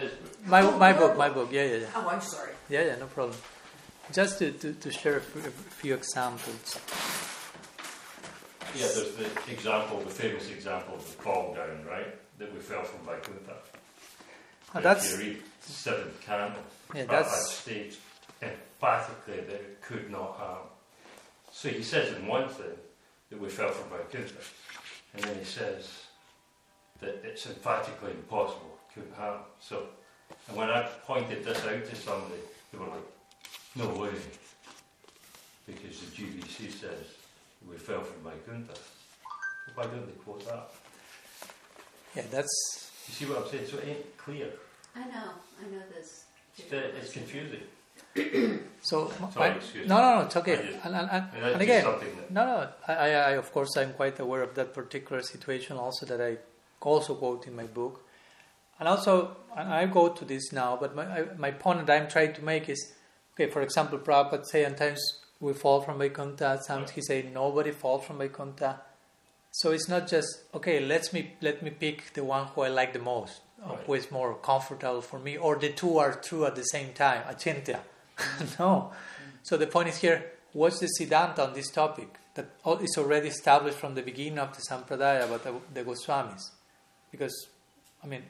My book. Yeah. Oh, I'm sorry. Yeah, no problem. Just to share a few examples. Yeah, there's the famous example of the fall down, right? That we fell from Vaikuntha. That's if you read seventh canto, that states emphatically that it could not harm. So he says in one thing that we fell from Vaikuntha, and then he says that it's emphatically impossible, couldn't harm. So, and when I pointed this out to somebody, they were like, "No way," because the GBC says we fell from Vaikuntha. Why don't they quote that? Yeah, that's... You see what I'm saying? So it ain't clear. I know this. It's confusing. So, sorry, excuse me. No, it's okay. And again, no, I of course I'm quite aware of that particular situation also that I also quote in my book. And also, I go to this now, but my point that I'm trying to make is, okay, for example, Prabhupada say sometimes we fall from Vaikuntha, sometimes he say nobody falls from Vaikuntha. So it's not just, okay, let me pick the one who I like the most, who is more comfortable for me, or the two are true at the same time, achintya. No. So the point is here, what's the Siddhanta on this topic? That is already established from the beginning of the Sampradaya about the Goswamis. Because, I mean,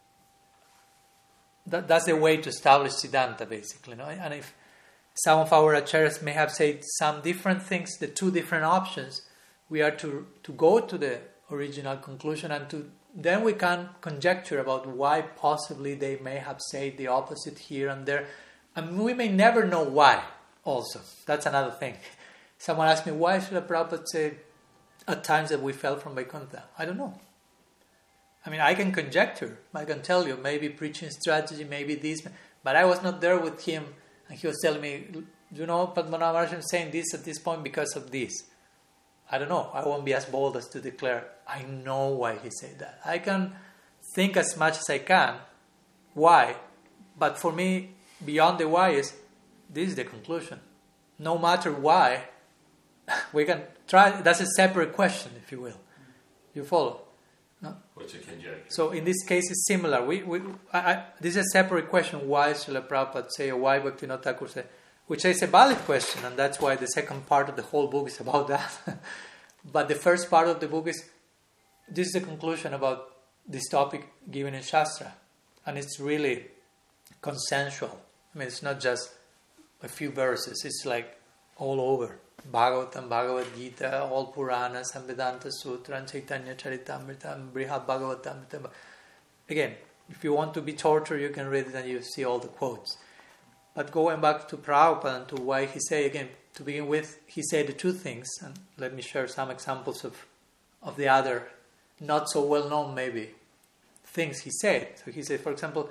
that's the way to establish Siddhanta, basically. No? And if some of our acharyas may have said some different things, the two different options, we are to go to the original conclusion, and then we can conjecture about why possibly they may have said the opposite here and there. And we may never know why also. That's another thing. Someone asked me, why should Prabhupada say at times that we fell from Vaikuntha? I don't know. I mean, I can conjecture. I can tell you, maybe preaching strategy, maybe this. But I was not there with him, and he was telling me, Padmanabha Maharaj is saying this at this point because of this. I don't know. I won't be as bold as to declare, I know why he said that. I can think as much as I can why, but for me, beyond the why is, this is the conclusion. No matter why, we can try. That's a separate question, if you will. You follow? No? What's a conjecture? So in this case, it's similar. This is a separate question. Why Srila Prabhupada say, or why Bhaktivinoda Thakur say, which is a valid question, and that's why the second part of the whole book is about that. But the first part of the book is, this is the conclusion about this topic given in Shastra, and it's really consensual. I mean, it's not just a few verses, it's like all over. Bhagavatam, Bhagavad Gita, all Puranas, and Vedanta Sutra, and Chaitanya Charitamrita, and Brihad Bhagavatamrita. Again, if you want to be tortured, you can read it and you see all the quotes. But going back to Prabhupada and to why he said, again, to begin with, he said the two things, and let me share some examples of the other, not so well known maybe, things he said. So he said, for example,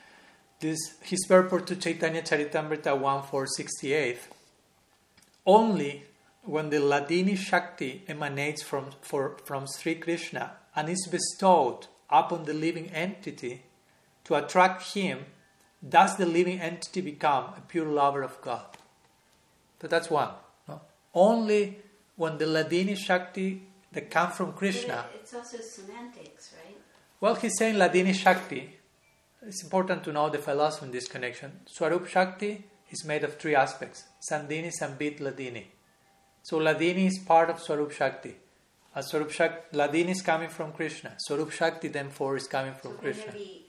his purport to Chaitanya Charitamrita 1.468, only when the Hladini Shakti emanates from Sri Krishna and is bestowed upon the living entity to attract him, does the living entity become a pure lover of God. So that's one. No? Only when the Hladini Shakti that come from Krishna... But it's also semantics, right? Well, he's saying Hladini Shakti. It's important to know the philosophy in this connection. Swarup Shakti is made of three aspects. Sandhini, Sambit, Hladini. So Hladini is part of Swarup Shakti. And Swarup Shakti, Hladini is coming from Krishna. Swarup Shakti then is coming from Krishna. So can there be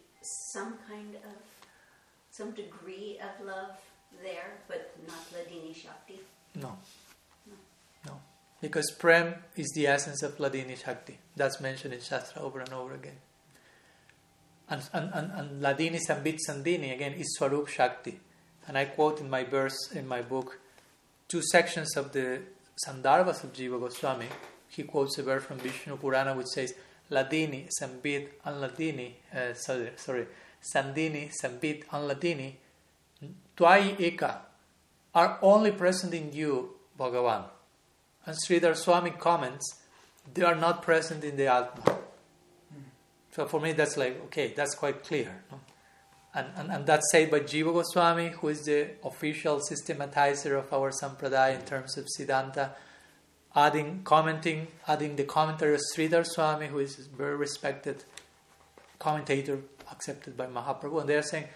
some degree of love there, but not Hladini Shakti? No. Because Prem is the essence of Hladini Shakti. That's mentioned in Shastra over and over again. And Hladini, Sambit, Sandhini again is Swarup Shakti. And I quote in my book, two sections of the Sandarbhas of Jiva Goswami. He quotes a verse from Vishnu Purana which says, Hladini, Sambit, and Hladini, Sandhini, Sambit, and Hladini, Tvai Eka, are only present in you, Bhagavan. And Sridhar Swami comments, they are not present in the Atma. So for me that's like, okay, that's quite clear. No? And that's said by Jiva Goswami, who is the official systematizer of our Sampradaya in terms of Siddhanta, adding the commentary of Sridhar Swami, who is a very respected commentator accepted by Mahaprabhu. And they are saying,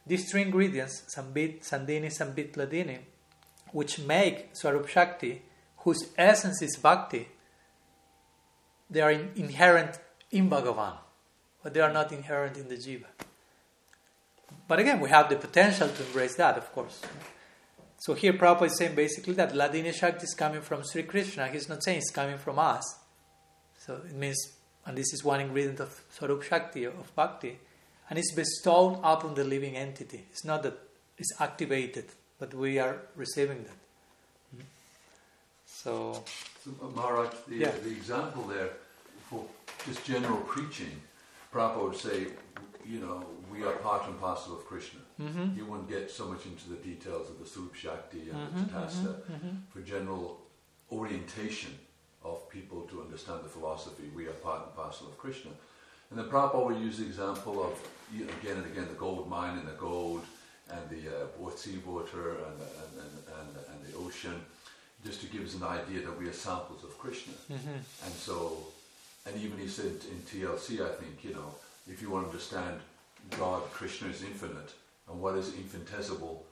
these three ingredients, Sambit, Sandini, Sambit, Hladini, which make Swarup Shakti, whose essence is Bhakti, they are inherent in Bhagavan, but they are not inherent in the Jiva. But again, we have the potential to embrace that, of course. So here Prabhupada is saying basically that Hladini Shakti is coming from Sri Krishna. He's not saying it's coming from us. So it means, and this is one ingredient of Swarup Shakti, of Bhakti, and it's bestowed upon the living entity. It's not that it's activated, but we are receiving that. So Maharaj, the example there for just general preaching, Prabhupada would say, we are part and parcel of Krishna. Mm-hmm. You won't get so much into the details of the Swarup Shakti and the Tatastha. For general orientation of people to understand the philosophy, we are part and parcel of Krishna. And then Prabhupada would use the example of, again and again, the gold mine and the gold and the sea water and the ocean, just to give us an idea that we are samples of Krishna. Mm-hmm. And even he said in TLC, I think, if you want to understand God, Krishna is infinite, and what is infinitesimal,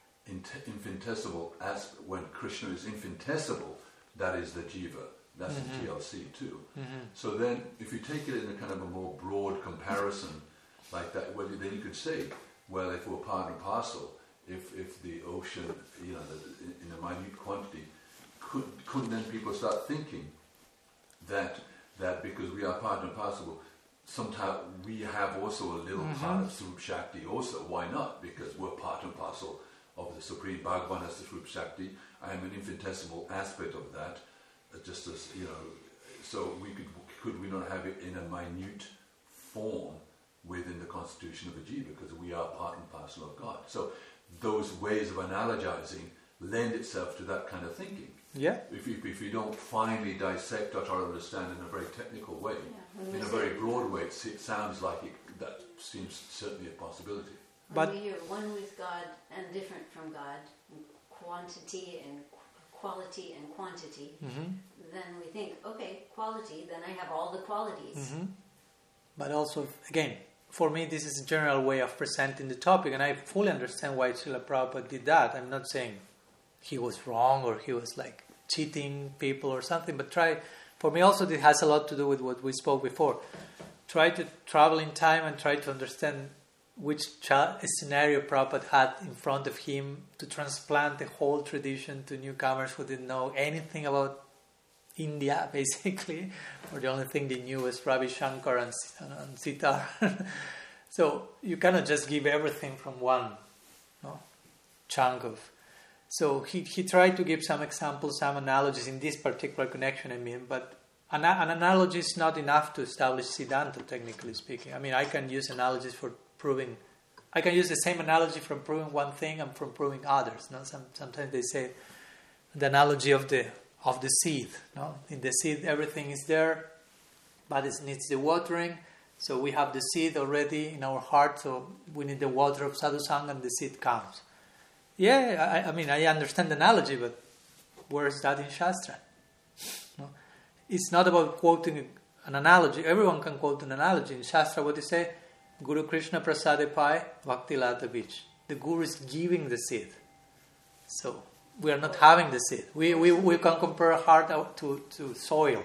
as when Krishna is infinitesimal, that is the Jiva. That's the TLC too. Mm-hmm. So then, if you take it in a kind of a more broad comparison like that, then you could say, well, if we're part and parcel, if the ocean, in a minute quantity, couldn't then people start thinking that because we are part and parcel, sometimes we have also a little part of Swarup Shakti also. Why not? Because we're part and parcel of the Supreme Bhagavan as the Swarup Shakti. I am an infinitesimal aspect of that. Just as, so could we not have it in a minute form within the constitution of the Jiva, because we are part and parcel of God. So those ways of analogizing lend itself to that kind of thinking. Yeah. If you don't finally dissect or try to understand in a very technical way, in a very broad way, it sounds like that seems certainly a possibility. When we hear one with God and different from God, quantity and quality and quantity, then we think, okay, quality, then I have all the qualities. Mm-hmm. But also, again, for me, this is a general way of presenting the topic, and I fully understand why Srila Prabhupada did that. I'm not saying he was wrong or he was like cheating people or something, but for me also it has a lot to do with what we spoke before. Try to travel in time and try to understand which scenario Prabhupada had in front of him to transplant the whole tradition to newcomers who didn't know anything about India, basically, or the only thing they knew was Ravi Shankar and Sitar. So you cannot just give everything from one chunk of. So he tried to give some examples, some analogies in this particular connection, but an analogy is not enough to establish Siddhanta, technically speaking. I mean, I can use analogies for proving. I can use the same analogy from proving one thing and from proving others. Sometimes they say the analogy of the seed. In the seed, everything is there, but it needs the watering. So we have the seed already in our heart, so we need the water of sadhusanga and the seed comes. Yeah, I understand the analogy, but where is that in Shastra? It's not about quoting an analogy. Everyone can quote an analogy. In Shastra, what they say? Guru Krishna Prasade Pai Bhakti Lata Vich. The Guru is giving the seed. So we are not having the seed. We can compare a heart to soil.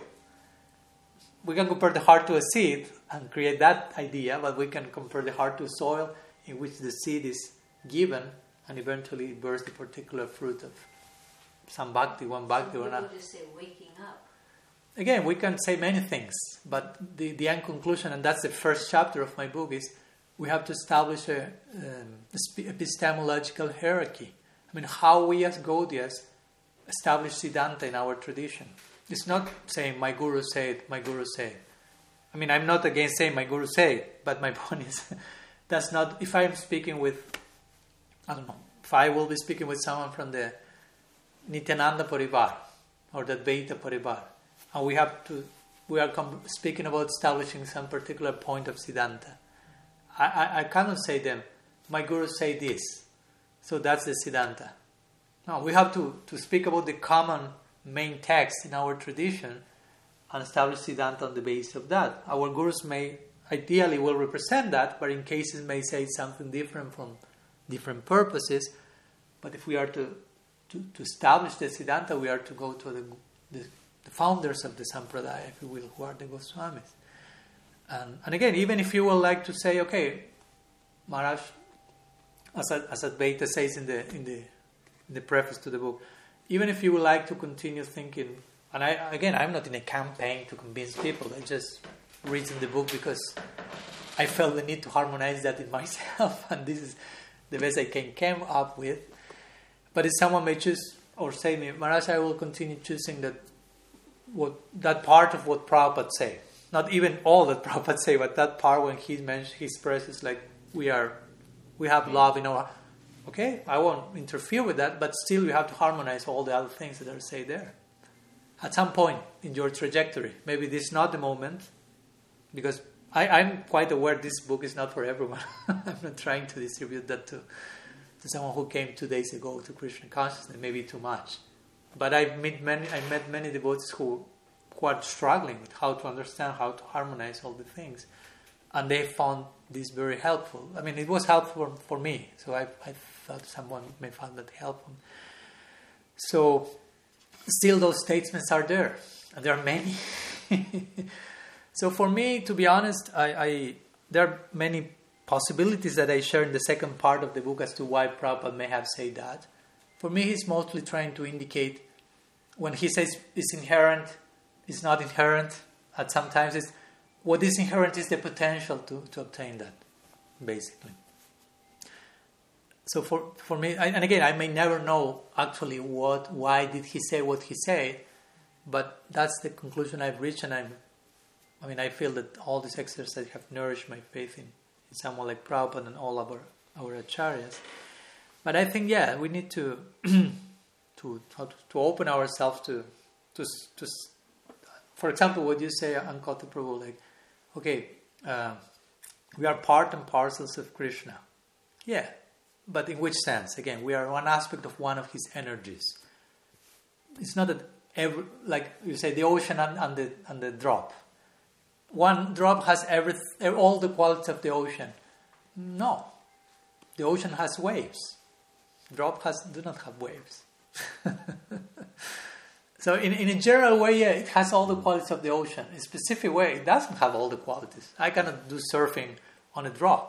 We can compare the heart to a seed and create that idea, but we can compare the heart to soil in which the seed is given and eventually it bears the particular fruit of some bhakti, one bhakti or another. Just say waking up. Again, we can say many things, but the end conclusion, and that's the first chapter of my book, is we have to establish a epistemological hierarchy. I mean, how we as Gaudiyas establish Siddhanta in our tradition. It's not saying, my Guru said, my Guru said. I mean, I'm not against saying my Guru said, but my point is, that's not, if I'm speaking with, I don't know, if I will be speaking with someone from the Nityananda Parivar, or the Advaita Parivar, and we are speaking about establishing some particular point of Siddhanta, I cannot say them, my Guru say this, so that's the Siddhanta. No, we have to speak about the common main text in our tradition and establish Siddhanta on the basis of that. Our Gurus ideally will represent that, but in cases may say something different from different purposes. But if we are to establish the Siddhanta, we are to go to the founders of the Sampradaya, if you will, who are the Goswamis. And again, even if you would like to say, okay, Maharaj, as Advaita says in the preface to the book, even if you would like to continue thinking, and I'm not in a campaign to convince people, I just read in the book because I felt the need to harmonize that in myself, and this is the best I came up with. But if someone may choose or say to me, Maharaj, I will continue choosing that part of what Prabhupada say. Not even all that Prabhupada say, but that part when he expresses like we have love in our. Okay, I won't interfere with that, but still you have to harmonize all the other things that are said there. At some point in your trajectory, maybe this is not the moment, because I'm quite aware this book is not for everyone. I'm not trying to distribute that to someone who came 2 days ago to Krishna consciousness, maybe too much. But I met many devotees who are struggling with how to understand, how to harmonize all the things. And they found this very helpful. I mean, it was helpful for me. So I thought someone may find that helpful. So still those statements are there. And there are many. So for me, to be honest, there are many possibilities that I share in the second part of the book as to why Prabhupada may have said that. For me, he's mostly trying to indicate when he says it's inherent, it's not inherent. At sometimes it's what is inherent is the potential to obtain that, basically. So for me, and again, I may never know actually why did he say what he said, but that's the conclusion I've reached, and I feel that all these exercises have nourished my faith in someone like Prabhupada and all our acharyas. But I think, we need to open ourselves to for example, what you say, Ankota Prabhu, like, okay, we are part and parcels of Krishna. Yeah, but in which sense? Again, we are one aspect of one of his energies. It's not that like you say, the ocean and the drop. One drop has all the qualities of the ocean. No, the ocean has waves. Drop do not have waves. So in a general way, it has all the qualities of the ocean. In a specific way, it doesn't have all the qualities. I cannot do surfing on a drop.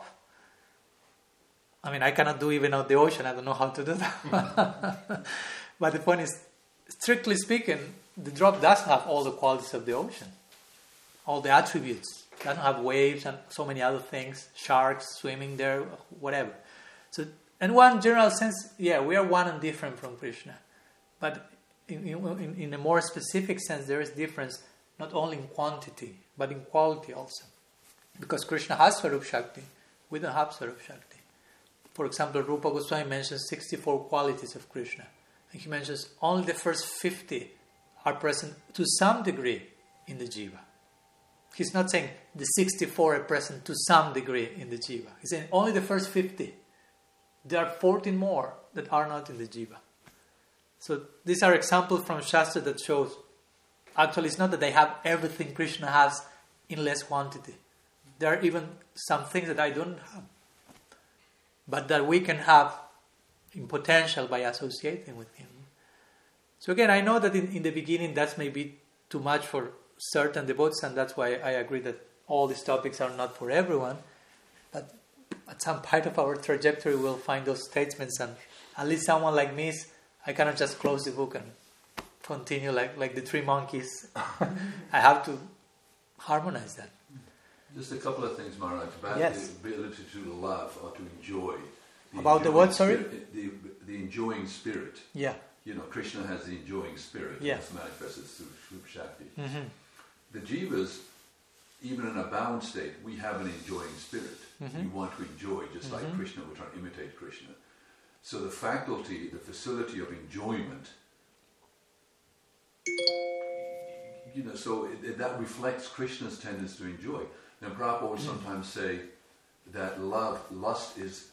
I cannot do even on the ocean. I don't know how to do that. But the point is, strictly speaking, the drop doesn't have all the qualities of the ocean. All the attributes. It doesn't have waves and so many other things. Sharks swimming there, whatever. So, in one general sense, we are one and different from Krishna. But in a more specific sense, there is difference not only in quantity, but in quality also. Because Krishna has Swarup Shakti, we don't have Swarup Shakti. For example, Rupa Goswami mentions 64 qualities of Krishna. And he mentions only the first 50 are present to some degree in the jiva. He's not saying the 64 are present to some degree in the jiva. He's saying only the first 50. There are 14 more that are not in the jiva. So these are examples from Shastra that shows actually it's not that they have everything Krishna has in less quantity. There are even some things that I don't have, but that we can have in potential by associating with him. So again, I know that in the beginning that may be too much for certain devotees, and that's why I agree that all these topics are not for everyone. But at some point of our trajectory, we'll find those statements, and at least someone like me, I cannot just close the book and continue like the three monkeys. I have to harmonize that. Just a couple of things, Maharaj, about the ability to love or to enjoy. About the what, sorry? The enjoying spirit. Yeah. Krishna has the enjoying spirit. Yeah. It's manifested through Swarup Shakti. Mm-hmm. The jivas, even in a bound state, we have an enjoying spirit. Mm-hmm. We want to enjoy, just like Krishna, we're trying to imitate Krishna. So the faculty, the facility of enjoyment, that reflects Krishna's tendency to enjoy. Now, Prabhupada would sometimes say that lust is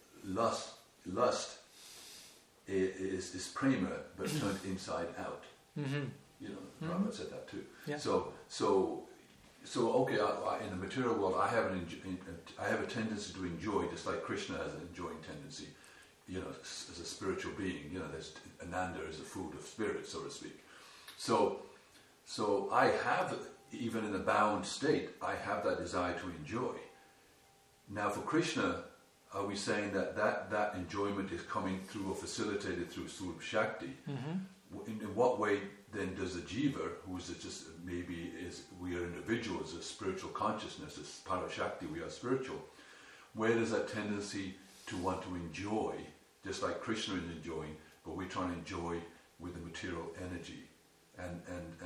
prema, but turned inside out. Mm-hmm. Prabhupada said that too. Yeah. So So okay, in the material world, I have a tendency to enjoy, just like Krishna has an enjoying tendency. As a spiritual being, there's Ananda is a food of spirit, so to speak. So I have, even in a bound state, I have that desire to enjoy. Now, for Krishna, are we saying that enjoyment is coming through or facilitated through Swarup Shakti? Mm-hmm. In what way then does a jiva, who is just maybe we are individuals, a spiritual consciousness, as Parashakti, we are spiritual. Where does that tendency to want to enjoy, just like Krishna is enjoying, but we're trying to enjoy with the material energy, and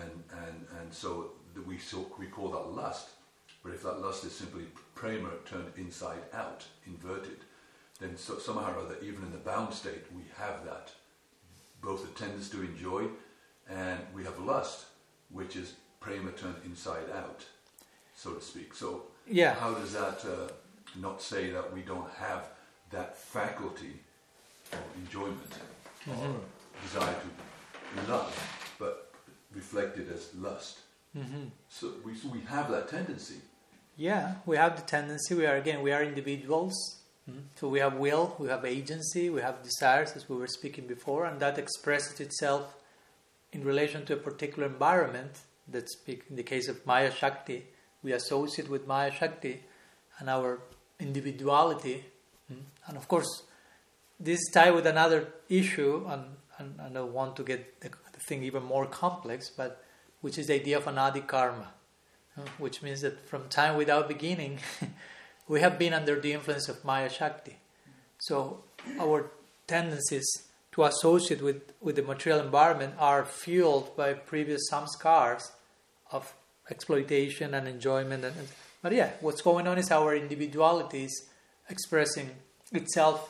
so we call that lust. But if that lust is simply prema turned inside out, inverted, then somehow or other, even in the bound state, we have that, both a tendency to enjoy, and we have lust, which is prema turned inside out, so to speak. So how does that not say that we don't have that faculty of enjoyment or desire to love, but reflected as lust? Mm-hmm. So we have that tendency. Yeah, we have the tendency. We are individuals. Mm-hmm. So we have will, we have agency, we have desires, as we were speaking before, and that expresses itself in relation to a particular environment. In the case of Maya Shakti, we associate with Maya Shakti and our individuality. Mm-hmm. And of course, this is tied with another issue, and I don't want to get the thing even more complex, but which is the idea of anadi karma, which means that from time without beginning, we have been under the influence of Maya Shakti. So our tendencies to associate with the material environment are fueled by previous samskars of exploitation and enjoyment. But what's going on is our individuality is expressing itself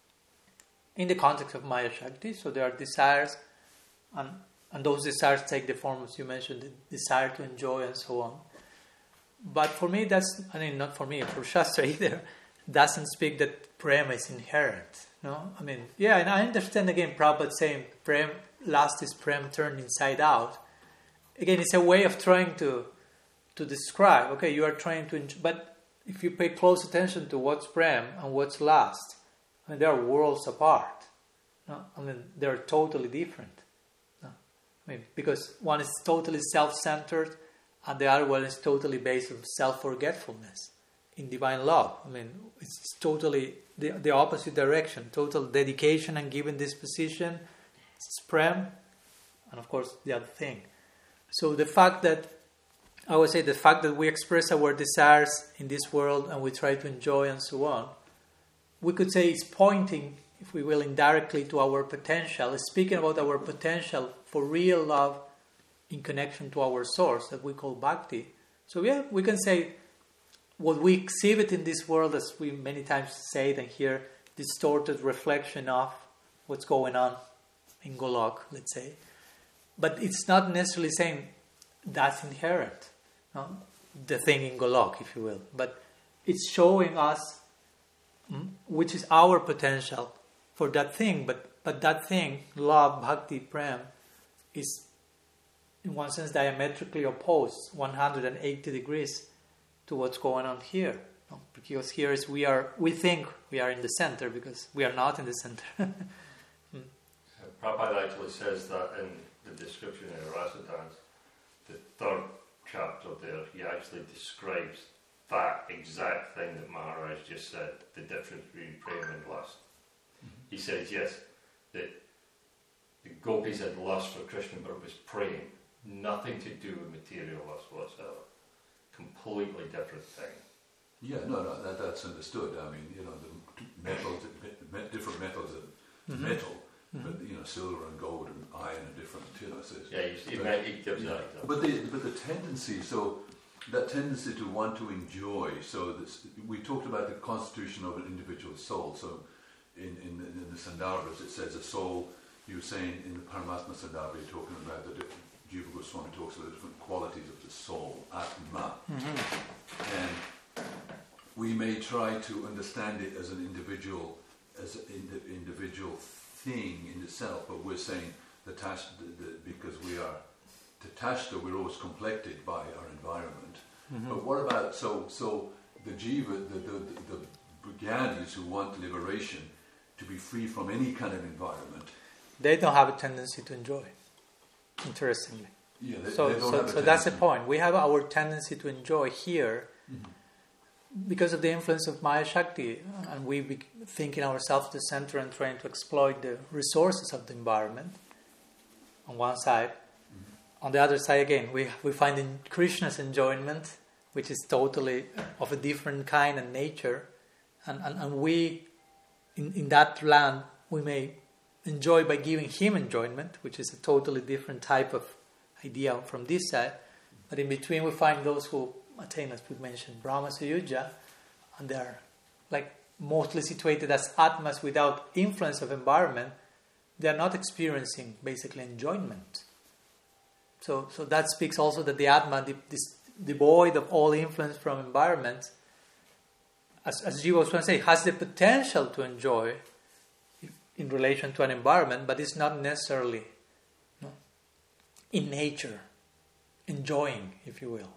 in the context of Maya Shakti. So there are desires, and those desires take the form, as you mentioned, the desire to enjoy and so on. But for me, not for me, for Shastra either, doesn't speak that prema is inherent. No? And I understand again Prabhupada saying lust is prema turned inside out. Again, it's a way of trying to describe, okay, you are trying to enjoy, but if you pay close attention to what's prem and what's lust, they are worlds apart. No? They're totally different. No? Because one is totally self-centered, and the other one is totally based on self-forgetfulness in divine love. It's totally the opposite direction. Total dedication and given disposition, it's prem, and of course the other thing. So the fact that we express our desires in this world and we try to enjoy and so on, we could say it's pointing, if we will, indirectly to our potential. It's speaking about our potential for real love in connection to our source that we call bhakti. So we can say what we exhibit in this world, as we many times say it and hear, distorted reflection of what's going on in Golok, let's say. But it's not necessarily saying that's inherent, no? The thing in Golok, if you will. But it's showing us which is our potential for that thing. But that thing, love, bhakti, prem, is in one sense diametrically opposed, 180 degrees to what's going on here. No? Because here is we think we are in the center because we are not in the center. Prabhupada actually says that in the description in Rasadance, the third chapter there, he actually describes that exact thing that Maharaj just said, the difference between prema and lust. Mm-hmm. He says, yes, that the gopis had lust for Krishna, but it was prema. Nothing to do with material lust whatsoever. Completely different thing. Yeah, that's understood. The metals, different metals are metal, but silver and gold and iron are different. So he gives that example. But the tendency, so that tendency to want to enjoy. So we talked about the constitution of an individual soul. So in the Sandarbhas it says a soul. You were saying in the Paramatma Sandarbha you're talking about the different. Jiva Goswami talks about the different qualities of the soul, Atma. Mm-hmm. And we may try to understand it as an individual thing in itself, but we're saying because we are Tatashta, we're always complected by our environment. But what about so the jiva, the jnanis who want liberation, to be free from any kind of environment? They don't have a tendency to enjoy. Interestingly. Yeah, so that's the point. We have our tendency to enjoy here because of the influence of Maya Shakti, and we be thinking ourselves the center and trying to exploit the resources of the environment on one side. On the other side, again, we find in Krishna's enjoyment, which is totally of a different kind and nature, and we, in that land, we may enjoy by giving him enjoyment, which is a totally different type of idea from this side. But in between, we find those who attain, as we mentioned, Brahma Sayuja, and they are like mostly situated as Atmas without influence of environment. They are not experiencing basically enjoyment. So that speaks also that the Atma, this devoid of all influence from environment, as Jiva was going to say, has the potential to enjoy in relation to an environment, but it's not necessarily in nature enjoying, if you will.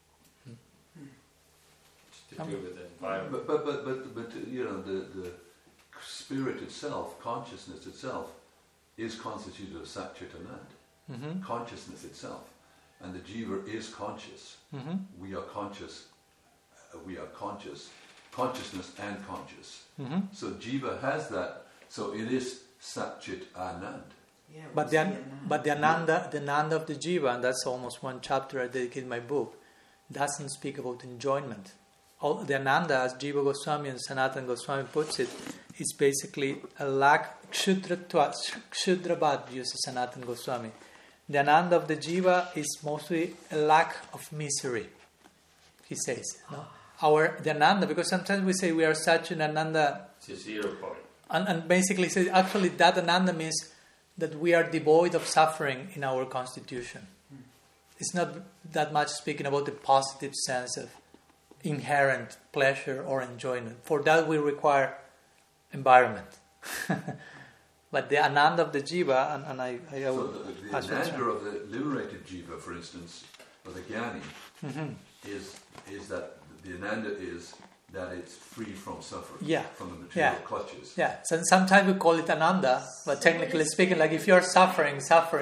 To do with the environment. But you know, the spirit itself, consciousness itself, is constituted of Satchit Anand. Consciousness itself, and the jiva is conscious. We are conscious. We are conscious. Consciousness and conscious. So jiva has that. So it is Satchit Anand. Yeah, but the Ananda of the jiva, and that's almost one chapter I dedicate in my book, doesn't speak about enjoyment. The Ananda, as Jiva Goswami and Sanatana Goswami puts it, is basically a lack, Kshudrabad uses Sanatana Goswami. The Ananda of the jiva is mostly a lack of misery, he says. No? The Ananda, because sometimes we say we are such an Ananda. It's a 0 point. And basically says, actually that Ananda means that we are devoid of suffering in our constitution. It's not that much speaking about the positive sense of inherent pleasure or enjoyment. For that we require environment. But the Ananda of the jiva, and I so the Ananda of the liberated jiva, for instance, or the jnani, is that the Ananda is that it's free from suffering, from the material clutches. Yeah, so sometimes we call it Ananda, but technically speaking, like if you're suffering,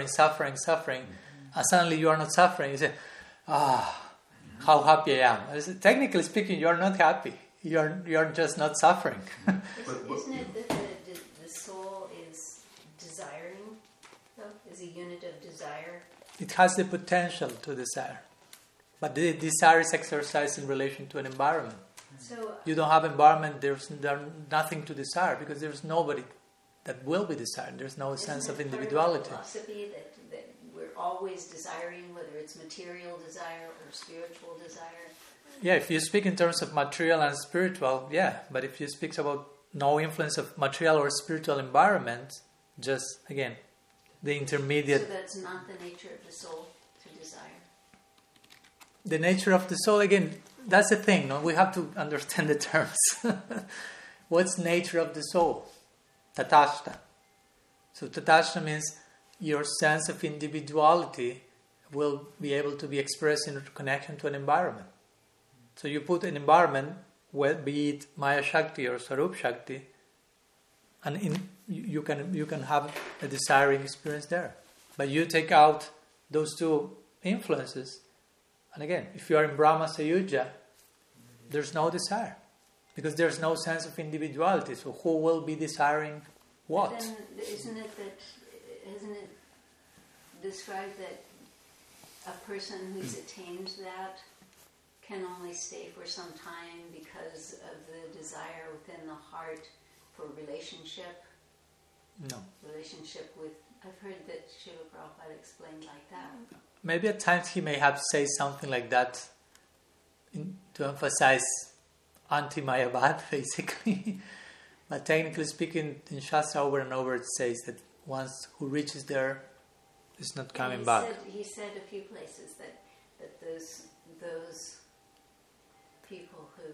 and suddenly you are not suffering, you say, how happy I am. Technically speaking, you are not happy. You are just not suffering. Isn't it that the soul is desiring, though? Is a unit of desire? It has the potential to desire. But the desire is exercised in relation to an environment. So you don't have environment, there's nothing to desire, because there's nobody that will be desired. There's no sense of individuality. Part of the philosophy that we're always desiring, whether it's material desire or spiritual desire. Yeah, if you speak in terms of material and spiritual, yeah. But if you speak about no influence of material or spiritual environment, just, again, the intermediate... So that's not the nature of the soul, to desire? The nature of the soul, again, that's the thing, no? We have to understand the terms. What's nature of the soul? Tatashta. So tatashta means your sense of individuality will be able to be expressed in connection to an environment. So you put an environment, be it Maya Shakti or Sarup Shakti, and you can have a desiring experience there. But you take out those two influences, and again, if you are in Brahma Sayuja, there's no desire, because there's no sense of individuality. So who will be desiring what? But then isn't it described that a person who's attained that can only stay for some time because of the desire within the heart for relationship? No. Relationship with... I've heard that Srila Prabhupada explained like that. Maybe at times he may have said something like that to emphasize anti-Mayavad, basically. But technically speaking, in Shastra over and over it says that once who reaches there is not coming back. He said a few places that those people who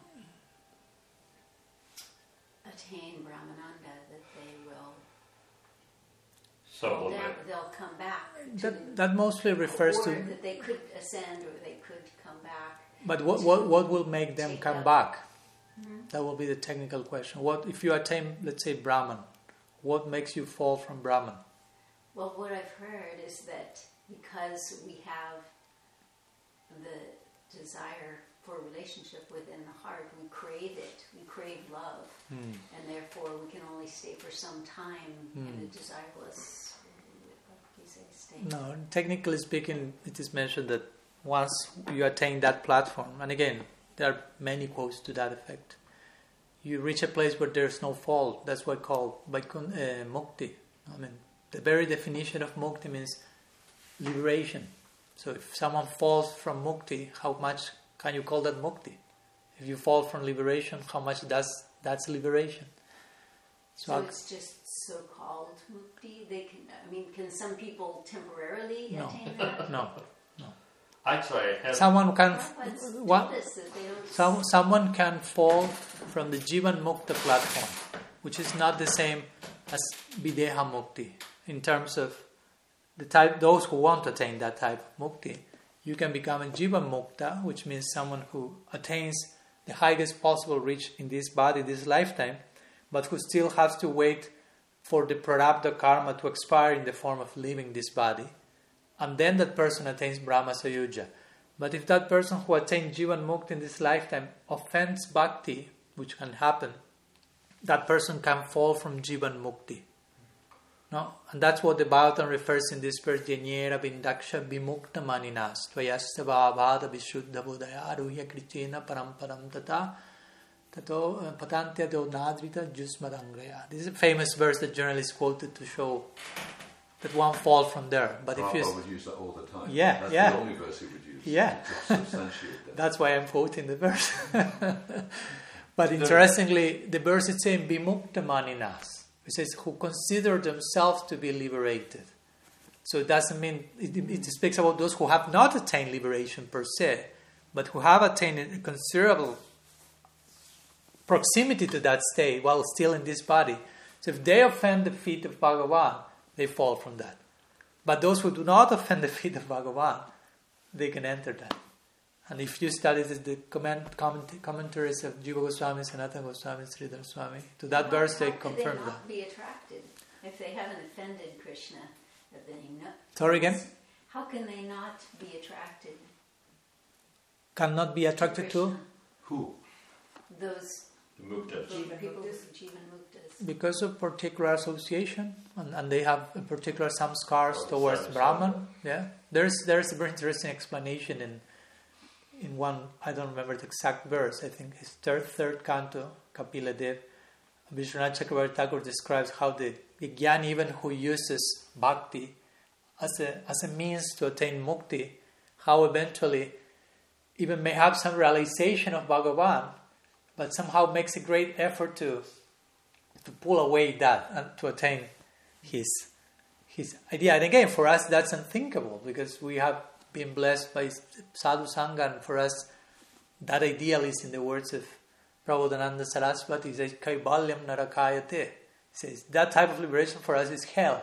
attain Brahmananda, that they will... So they'll come back. That mostly refers to... that they could ascend or they could come back But what will make them come back? Mm-hmm. That will be the technical question. What if you attain, let's say, Brahman? What makes you fall from Brahman? Well, what I've heard is that because we have the desire for a relationship within the heart, we crave it. We crave love, and therefore we can only stay for some time in a desireless, what do you say, state. No, technically speaking, it is mentioned that once you attain that platform, and again, there are many quotes to that effect, you reach a place where there's no fall. That's what called mukti. I mean, the very definition of mukti means liberation. So if someone falls from mukti, how much can you call that mukti? If you fall from liberation, how much that's liberation? So it's just so-called mukti? Can some people temporarily attain that? No. Actually, Someone can Someone someone can fall from the Jivan Mukta platform, which is not the same as Videha Mukti. In terms of the type, those who want to attain that type of mukti, you can become a Jivan Mukta, which means someone who attains the highest possible reach in this body, this lifetime, but who still has to wait for the prarabdha karma to expire in the form of leaving this body. And then that person attains Brahma Sayuja. But if that person who attained Jivan Mukti in this lifetime offends bhakti, which can happen, that person can fall from Jivan Mukti. No? And that's what the Bhagavatam refers in this verse, Janyera Vindaksha Vimukta Maninas Tvayasta Bhavada Vishuddha Budaya Aruhya Krichena Paramparam Tata Tato Patantya Do Nadvita Jusmadangraya. This is a famous verse that generally is quoted to show that one falls from there. But if you would use that all the time. Yeah, That's yeah. the only verse he would use. Yeah. To substantiate that. That's why I'm quoting the verse. But interestingly, the verse is saying Vimukta Maninas. It says who consider themselves to be liberated. So it doesn't mean, it speaks about those who have not attained liberation per se, but who have attained a considerable proximity to that state while still in this body. So if they offend the feet of Bhagavan, they fall from that. But those who do not offend the feet of Bhagavan, they can enter that. And if you study the commentaries of Jiva Goswami, Sanatana Goswami, Sridhar Swami, to that verse they confirm that. How could they not be attracted if they haven't offended Krishna? Sorry again? How can they not be attracted? Cannot be attracted to? Who? Those Muktas. people with Jivan Muktas. Because of particular association, and they have a particular samskars towards samskara. Brahman. Yeah, there's a very interesting explanation in one, I don't remember the exact verse. I think his third canto, Kapila Dev. Vishwanath Chakravarti Thakur describes how the jnani, even who uses bhakti as a means to attain mukti, how eventually even may have some realization of Bhagavan, but somehow makes a great effort to pull away that and to attain his idea. And again, for us that's unthinkable because we have been blessed by sadhu sangha, and for us that ideal is in the words of Prabodhananda Saraswati. He says, Kaibalyam narakayate. He says, that type of liberation for us is hell.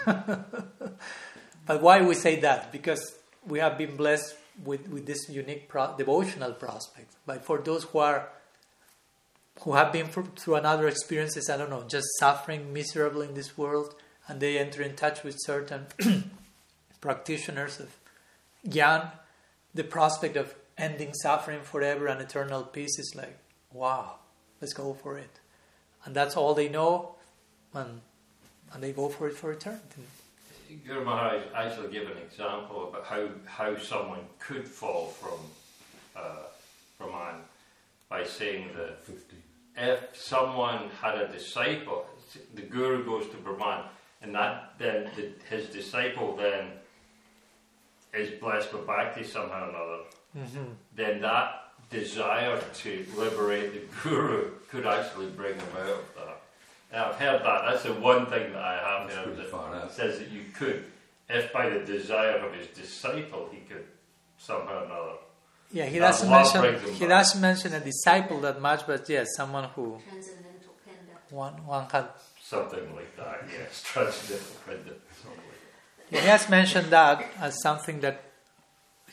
But why we say that? Because we have been blessed with this unique devotional prospect. But for those who have been through another experiences, I don't know, just suffering miserably in this world, and they enter in touch with certain practitioners of Gyan, the prospect of ending suffering forever and eternal peace is like, wow, let's go for it. And that's all they know, and they go for it for eternity. Guru Maharaj actually gave an example about how someone could fall from Brahman by saying that if someone had a disciple, the Guru goes to Brahman, and then his disciple then is blessed with bhakti somehow or another, then that desire to liberate the Guru could actually bring him out of that. And I've heard that. That's the one thing that I have heard that says that you could, if by the desire of his disciple, he could somehow or another. Yeah, he doesn't mention a disciple that much, but yes, someone who Transcendental Pinda. one had. Something like that, yes. Transcendental Pinda. Yeah, he has mentioned that as something that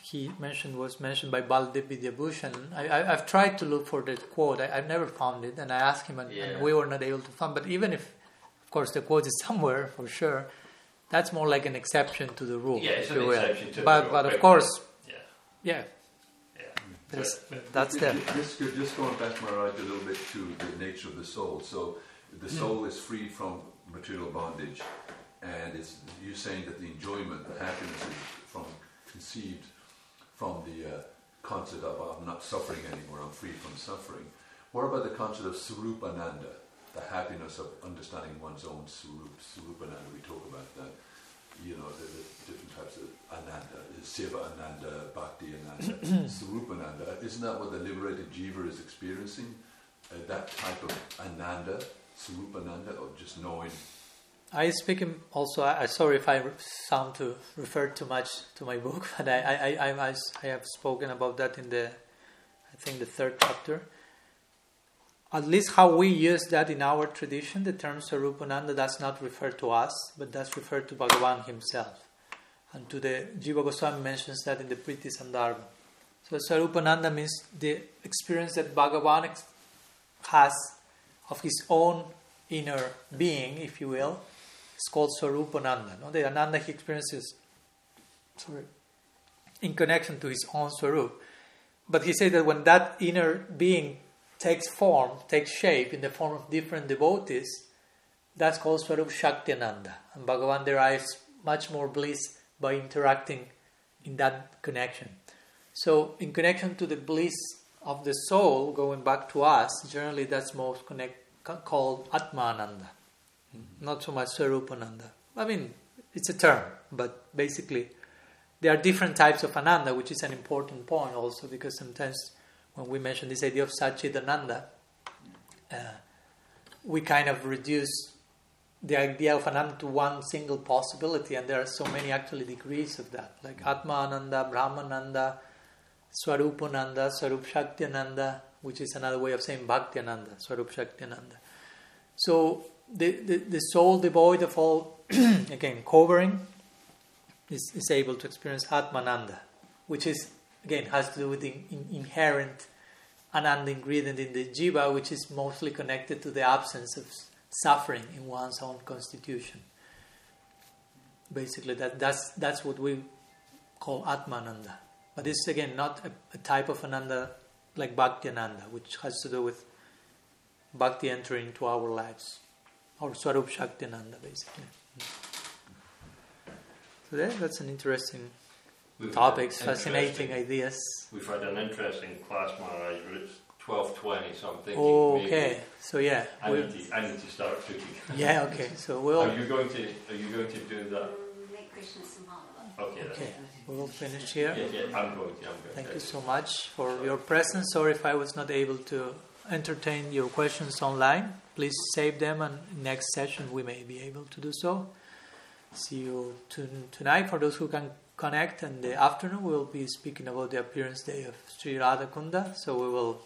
he mentioned was mentioned by Baldev Vidyabhushan. I've tried to look for that quote. I've never found it, and I asked him, and we were not able to find. But even if, of course, the quote is somewhere for sure, that's more like an exception to the rule. Yeah, it's an exception to the rule. But of course, yeah. That's there. Just going back, Maharaj, a little bit to the nature of the soul. So the soul is free from material bondage, and you're saying that the enjoyment, the happiness is conceived from the concept of I'm not suffering anymore, I'm free from suffering. What about the concept of Sarupananda, the happiness of understanding one's own Sarupananda? We talk about that. You know, the different types of Ananda, Seva Ananda, Bhakti Ananda, Sarupananda. Isn't that what the liberated jiva is experiencing? That type of Ananda, Sarupananda, or just knowing? I speak also. Sorry if I sound to refer too much to my book, but I have spoken about that in the third chapter. At least how we use that in our tradition, the term Sarupananda does not refer to us, but does refer to Bhagavan himself. And to the Jiva Goswami mentions that in the Priti Sandarbha. So Sarupananda means the experience that Bhagavan has of his own inner being, if you will. It's called Sarupananda. No? The Ananda he experiences in connection to his own Swarup. But he said that when that inner being takes shape in the form of different devotees, that's called Swarup Shakti-ananda. And Bhagavan derives much more bliss by interacting in that connection. So in connection to the bliss of the soul, going back to us, generally that's most called Atma-ananda. Not so much Sarupananda. I mean, it's a term, but basically there are different types of Ananda, which is an important point also, because sometimes when we mention this idea of Satchidananda, we kind of reduce the idea of Ananda to one single possibility, and there are so many actually degrees of that, like Atma-ananda, Brahmananda, Swarupananda, Swarup Shakti-ananda, which is another way of saying Bhakti-ananda, Swarup Shakti-ananda. So the soul devoid of all, again, covering, is able to experience Atmananda, which is, again, has to do with the inherent Ananda ingredient in the jiva, which is mostly connected to the absence of suffering in one's own constitution. Basically, that's what we call Atmananda. But this is, again, not a type of Ananda like Bhakti Ananda, which has to do with Bhakti entering into our lives, or Swarup Shakti Ananda, basically. So that's an interesting topics, fascinating ideas. We've had an interesting class, Maharaj, but it's 12:20, so I'm thinking. Okay, so yeah, I need to start cooking. Yeah, okay. So we'll. Are you going to do that? Make Krishna Samhala. Okay. We'll finish here. Yeah, I'm going to. Thank you so much for your presence. Sorry if I was not able to entertain your questions online. Please save them, and next session we may be able to do so. See you tonight for those who can connect, and the afternoon we will be speaking about the appearance day of Sri Radhakunda. So we will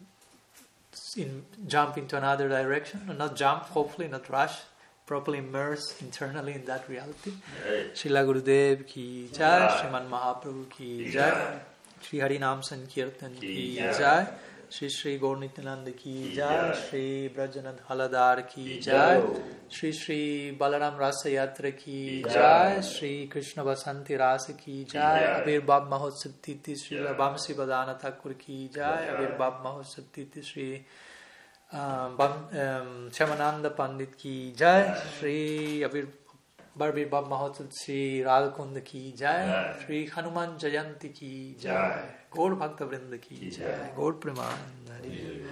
jump into another direction, or not jump, hopefully not rush, properly immerse internally in that reality. Srila Gurudev ki jai, Sriman Mahaprabhu ki jai, Sri Harinam Sankirtan ki jai, Shri Shri Gaur Nityananda ki jai, Shri Brajanand Haladar ki jai, Shri Shri Balaram Rasa Yatra ki jai, Shri Krishna Basanti Rasa ki jai, Avirbhav Mahotsav Titi Shri Vamsi Badana Thakur ki jai, Avirbhav Mahotsav Titi Shri Shamananda Pandit ki jai, Shri Avirbhav Mahotsav Shri Radhakunda ki jai, Shri Hanuman Jayanti ki jai, Gaur Bhakta Vrinda ki jai, Gaur Premanand.